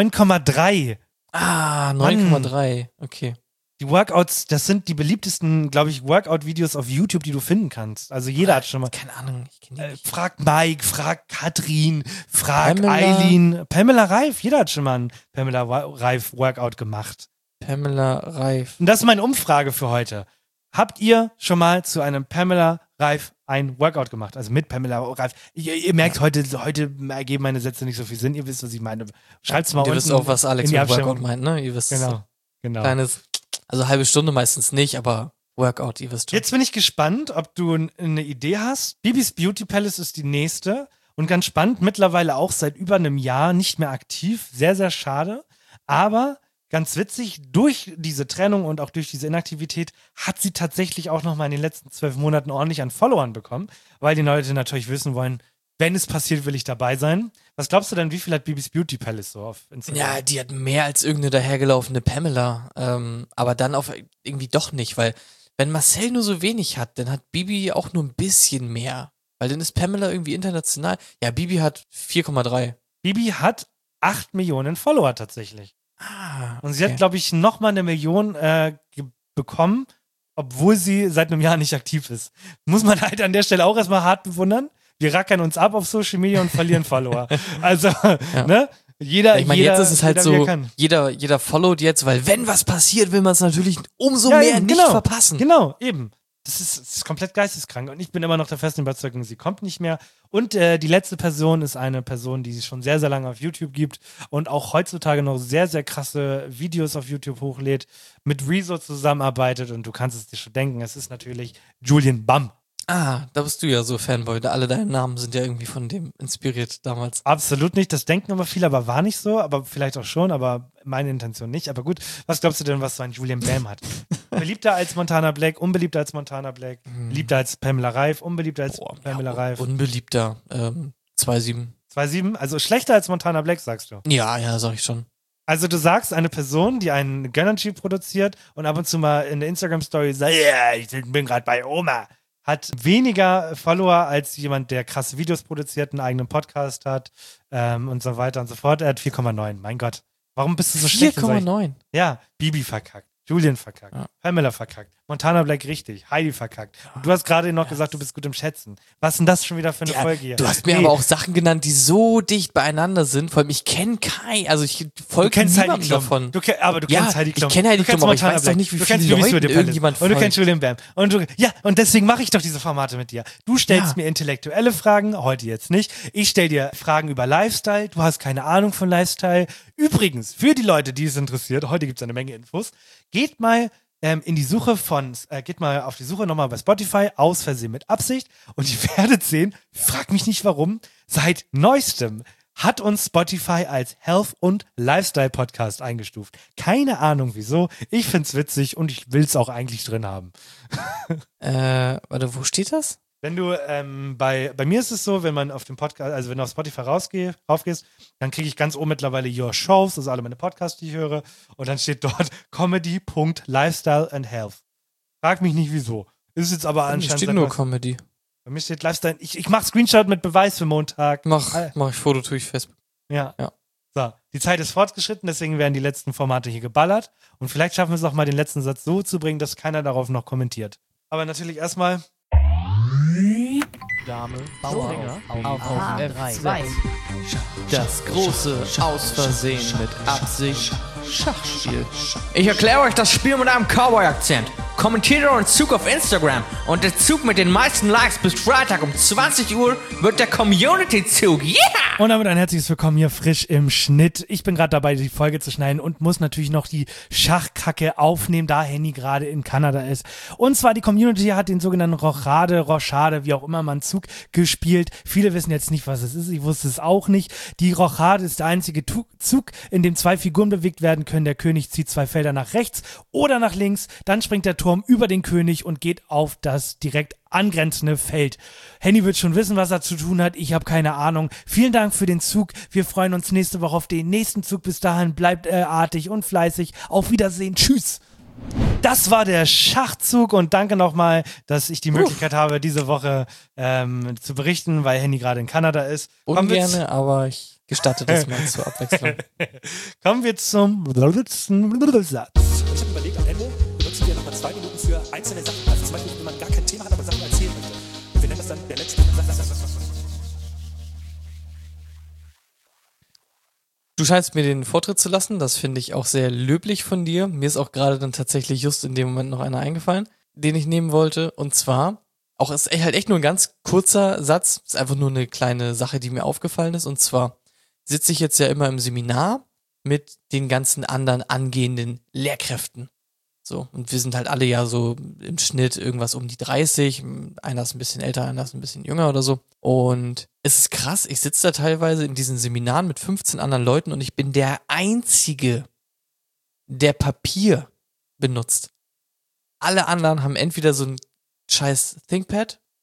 9,3. Ah, 9,3. Okay. Die Workouts, das sind die beliebtesten, glaube ich, Workout-Videos auf YouTube, die du finden kannst. Also jeder hat schon mal. Keine Ahnung, ich kenne die nicht. Frag Mike, frag Katrin, frag Eileen. Pamela Reif, jeder hat schon mal einen Pamela Reif Workout gemacht. Pamela Reif. Und das ist meine Umfrage für heute. Habt ihr schon mal zu einem Pamela Reif ein Workout gemacht? Also mit Pamela Reif. Ihr merkt, heute ergeben meine Sätze nicht so viel Sinn. Ihr wisst, was ich meine. Schreibt's mal unten. Ihr wisst auch, was Alex mit Workout meint, ne? Ihr wisst. Genau. Kleines, also halbe Stunde meistens nicht, aber Workout, ihr wisst schon. Jetzt bin ich gespannt, ob du eine Idee hast. Bibis Beauty Palace ist die nächste. Und ganz spannend, mittlerweile auch seit über einem Jahr nicht mehr aktiv. Sehr, sehr schade. Aber ganz witzig, durch diese Trennung und auch durch diese Inaktivität hat sie tatsächlich auch noch mal in den letzten 12 Monaten ordentlich an Followern bekommen, weil die Leute natürlich wissen wollen, wenn es passiert, will ich dabei sein. Was glaubst du denn, wie viel hat Bibis Beauty Palace so auf Instagram? Ja, die hat mehr als irgendeine dahergelaufene Pamela. Aber dann auf irgendwie doch nicht, weil wenn Marcel nur so wenig hat, dann hat Bibi auch nur ein bisschen mehr. Weil dann ist Pamela irgendwie international. Ja, Bibi hat 4,3. Bibi hat 8 Millionen Follower tatsächlich. Ah, Und sie hat, glaube ich, nochmal 1 Million bekommen, obwohl sie seit einem Jahr nicht aktiv ist. Muss man halt an der Stelle auch erstmal hart bewundern. Wir rackern uns ab auf Social Media und verlieren Follower. Also, ne? Jeder, ich meine, jetzt ist es halt jeder, so, jeder followt jetzt, weil wenn was passiert, will man es natürlich umso mehr eben, nicht verpassen. Genau, eben. Das ist komplett geisteskrank. Und ich bin immer noch der festen Überzeugung, sie kommt nicht mehr. Und die letzte Person ist eine Person, die es schon sehr, sehr lange auf YouTube gibt und auch heutzutage noch sehr, sehr krasse Videos auf YouTube hochlädt, mit Rezo zusammenarbeitet. Und du kannst es dir schon denken, es ist natürlich Julian Bam. Ah, da bist du ja so Fanboy. Alle deine Namen sind ja irgendwie von dem inspiriert damals. Absolut nicht. Das denken immer viele, aber war nicht so. Aber vielleicht auch schon, aber meine Intention nicht. Aber gut, was glaubst du denn, was so ein Julian Bam hat? Beliebter als Montana Black, unbeliebter als Montana Black, beliebter als Pamela Reif, unbeliebter als Pamela Reif. Unbeliebter, 2,7. 2,7? Also schlechter als Montana Black, sagst du? Ja, sag ich schon. Also du sagst, eine Person, die einen Gönnergy produziert und ab und zu mal in der Instagram-Story sagt, ja, ich bin gerade bei Oma, hat weniger Follower als jemand, der krasse Videos produziert, einen eigenen Podcast hat und so weiter und so fort. Er hat 4,9. Mein Gott. Warum bist du so schlecht? 4,9? Ja, Bibi verkackt. Julian verkackt. Ja. Pamela verkackt. Montana Black richtig. Heidi verkackt. Du hast gerade noch gesagt, du bist gut im Schätzen. Was ist denn das schon wieder für eine Folge hier? Du hast mir aber auch Sachen genannt, die so dicht beieinander sind. Vor allem, ich kenne also ich folge niemandem davon. Du kennst Heidi Klum. Ich kenne Heidi Klum, aber ich weiß doch nicht, wie viele Leute irgendjemand folgt. Und du kennst Julian Bam. Und deswegen mache ich doch diese Formate mit dir. Du stellst mir intellektuelle Fragen, heute jetzt nicht. Ich stelle dir Fragen über Lifestyle. Du hast keine Ahnung von Lifestyle. Übrigens, für die Leute, die es interessiert, heute gibt es eine Menge Infos, geht mal in die Suche geht mal auf die Suche nochmal bei Spotify, aus Versehen mit Absicht, und ihr werdet sehen, frag mich nicht warum, seit neuestem hat uns Spotify als Health- und Lifestyle-Podcast eingestuft. Keine Ahnung wieso, ich find's witzig und ich will's auch eigentlich drin haben. Warte, wo steht das? Wenn du, bei mir ist es so, wenn man auf dem Podcast, also wenn du auf Spotify raufgehst, dann kriege ich ganz oben mittlerweile Your Shows, also alle meine Podcasts, die ich höre, und dann steht dort Comedy.Lifestyle and Health. Frag mich nicht wieso. Ist jetzt aber anscheinend. Steht nur Comedy. Bei mir steht Lifestyle. Ich mach Screenshot mit Beweis für Montag. Mach ich Foto, tue ich Facebook. Ja. So, die Zeit ist fortgeschritten, deswegen werden die letzten Formate hier geballert. Und vielleicht schaffen wir es auch mal, den letzten Satz so zu bringen, dass keiner darauf noch kommentiert. Aber natürlich erstmal. Dame Bauer auf F2. Das große Aus Versehen mit Absicht Schachspiel. Ich erkläre euch das Spiel mit einem Cowboy-Akzent. Kommentiert euren Zug auf Instagram und der Zug mit den meisten Likes bis Freitag um 20 Uhr wird der Community-Zug. Yeah! Und damit ein herzliches Willkommen hier frisch im Schnitt. Ich bin gerade dabei, die Folge zu schneiden und muss natürlich noch die Schachkacke aufnehmen, da Henny gerade in Kanada ist. Und zwar die Community hat den sogenannten Rochade, wie auch immer man Zug gespielt. Viele wissen jetzt nicht, was es ist. Ich wusste es auch nicht. Die Rochade ist der einzige Zug, in dem 2 Figuren bewegt werden können. Der König zieht 2 Felder nach rechts oder nach links. Dann springt der Turm über den König und geht auf das direkt angrenzende Feld. Henny wird schon wissen, was er zu tun hat. Ich habe keine Ahnung. Vielen Dank für den Zug. Wir freuen uns nächste Woche auf den nächsten Zug. Bis dahin bleibt artig und fleißig. Auf Wiedersehen. Tschüss. Das war der Schachzug und danke nochmal, dass ich die Möglichkeit habe, diese Woche zu berichten, weil Henny gerade in Kanada ist. Ungerne, aber ich gestatte das mal zur Abwechslung. Kommen wir zum letzten Satz. Ich habe überlegt, am Ende benutzen wir nochmal 2 Minuten für einzelne Sachen. Also zum Beispiel, wenn man gar kein Thema hat, aber Sachen erzählen möchte. Und wir nennen das dann der letzte Satz. Du scheinst mir den Vortritt zu lassen, das finde ich auch sehr löblich von dir. Mir ist auch gerade dann tatsächlich just in dem Moment noch einer eingefallen, den ich nehmen wollte. Und zwar, auch ist halt echt nur ein ganz kurzer Satz, ist einfach nur eine kleine Sache, die mir aufgefallen ist. Und zwar sitze ich jetzt ja immer im Seminar mit den ganzen anderen angehenden Lehrkräften. So, und wir sind halt alle ja so im Schnitt irgendwas um die 30, einer ist ein bisschen älter, einer ist ein bisschen jünger oder so. Und es ist krass, ich sitze da teilweise in diesen Seminaren mit 15 anderen Leuten und ich bin der Einzige, der Papier benutzt. Alle anderen haben entweder so ein scheiß ThinkPad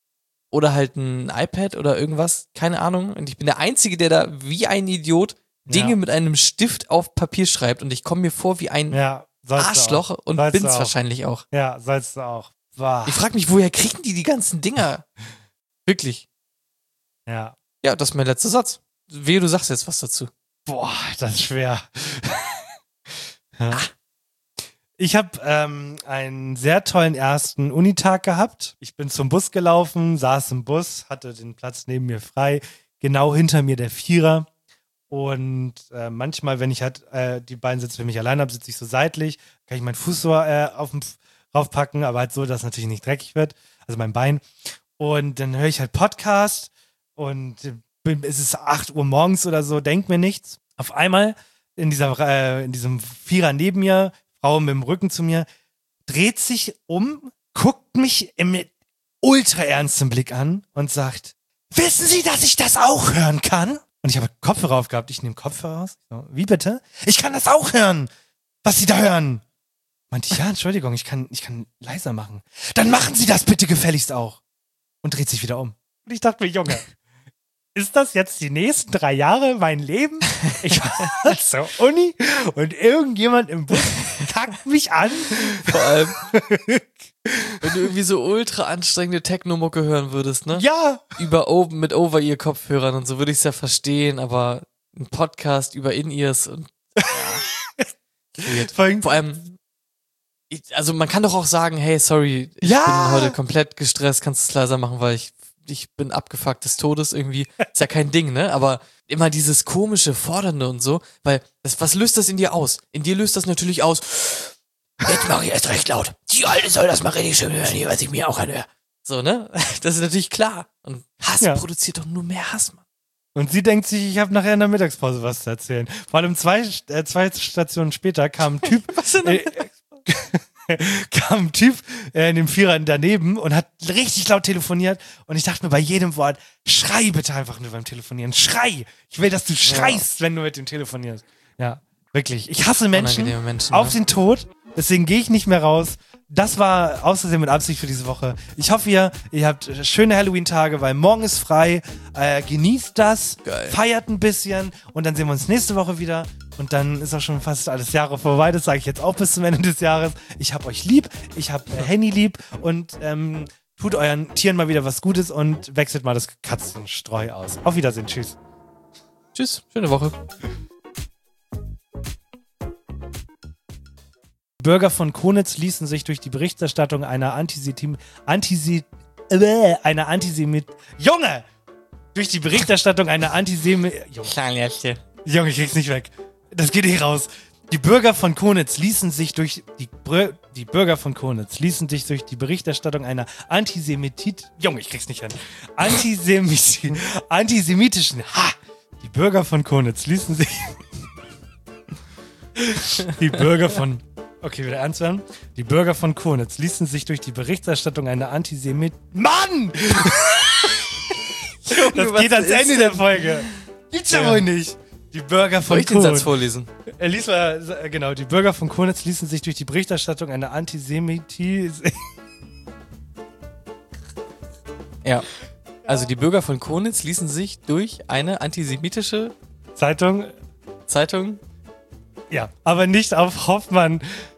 oder halt ein iPad oder irgendwas, keine Ahnung. Und ich bin der Einzige, der da wie ein Idiot Dinge mit einem Stift auf Papier schreibt und ich komme mir vor wie ein Arschloch und bin's wahrscheinlich auch. Ja, sollst du auch. Wow. Ich frage mich, woher kriegen die ganzen Dinger? Wirklich. Ja. Ja, das ist mein letzter Satz. Wehe, du sagst jetzt was dazu. Boah, das ist schwer. Ja. Ich habe einen sehr tollen ersten Unitag gehabt. Ich bin zum Bus gelaufen, saß im Bus, hatte den Platz neben mir frei, genau hinter mir der Vierer. Und manchmal, wenn ich halt die beiden Sitze für mich allein habe, sitze ich so seitlich, kann ich meinen Fuß so raufpacken, aber halt so, dass es natürlich nicht dreckig wird, also mein Bein. Und dann höre ich halt Podcast und es ist 8 Uhr morgens oder so, denk mir nichts. Auf einmal in diesem Vierer neben mir, Frau mit dem Rücken zu mir, dreht sich um, guckt mich mit ultra ernstem Blick an und sagt, wissen Sie, dass ich das auch hören kann? Und ich habe Kopfhörer aufgehabt, ich nehme Kopfhörer raus. So, wie bitte? Ich kann das auch hören, was Sie da hören. Meinte ich, ja, Entschuldigung, ich kann leiser machen. Dann machen Sie das bitte gefälligst auch. Und dreht sich wieder um. Und ich dachte mir, Junge, ist das jetzt die nächsten 3 Jahre mein Leben? Ich war zur Uni und irgendjemand im Bus kackt mich an. Vor allem, wenn du irgendwie so ultra anstrengende Techno-Mucke hören würdest, ne? Ja! Mit Over-Ear-Kopfhörern und so würde ich es ja verstehen, aber ein Podcast über In-Ears und vor allem, also man kann doch auch sagen, hey, sorry, ich bin heute komplett gestresst, kannst du es leiser machen, weil ich bin abgefuckt des Todes irgendwie. Ist ja kein Ding, ne? Aber immer dieses komische, fordernde und so, weil was löst das in dir aus? In dir löst das natürlich aus, jetzt mache ich erst recht laut. Die Alte soll das mal richtig schön hören, hier, was ich mir auch anhöre. So, ne? Das ist natürlich klar. Und Hass produziert doch nur mehr Hass, Mann. Und sie denkt sich, ich habe nachher in der Mittagspause was zu erzählen. Vor allem 2 Stationen später kam ein Typ... Was in der kam ein Typ in dem Vierer daneben und hat richtig laut telefoniert und ich dachte mir bei jedem Wort, schrei bitte einfach nur beim Telefonieren. Schrei! Ich will, dass du schreist, wenn du mit dem telefonierst. Ja, wirklich. Ich hasse Menschen auf den Tod, deswegen gehe ich nicht mehr raus. Das war außerdem mit Absicht für diese Woche. Ich hoffe, ihr habt schöne Halloween-Tage, weil morgen ist frei. Genießt das, feiert ein bisschen und dann sehen wir uns nächste Woche wieder. Und dann ist auch schon fast alles Jahre vorbei. Das sage ich jetzt auch bis zum Ende des Jahres. Ich hab euch lieb, ich hab Henny lieb und tut euren Tieren mal wieder was Gutes und wechselt mal das Katzenstreu aus. Auf Wiedersehen, tschüss. Tschüss, schöne Woche. Bürger von Konitz ließen sich durch die Berichterstattung einer durch die Berichterstattung einer Junge, ich krieg's nicht weg. Das geht nicht raus. Die Bürger von Konitz ließen sich durch die Berichterstattung einer antisemitischen Die Bürger von Konitz ließen sich Okay, wieder ernst werden. Die Bürger von Konitz ließen sich durch die Berichterstattung einer Mann! Das geht ans Ende der Folge. Gibt's ja wohl nicht. Die Bürger von Konitz. Soll ich den Satz vorlesen? Lies mal, genau. Die Bürger von Konitz ließen sich durch die Berichterstattung einer Ja. Also die Bürger von Konitz ließen sich durch eine antisemitische Zeitung. Zeitung. Ja, aber nicht auf Hoffmann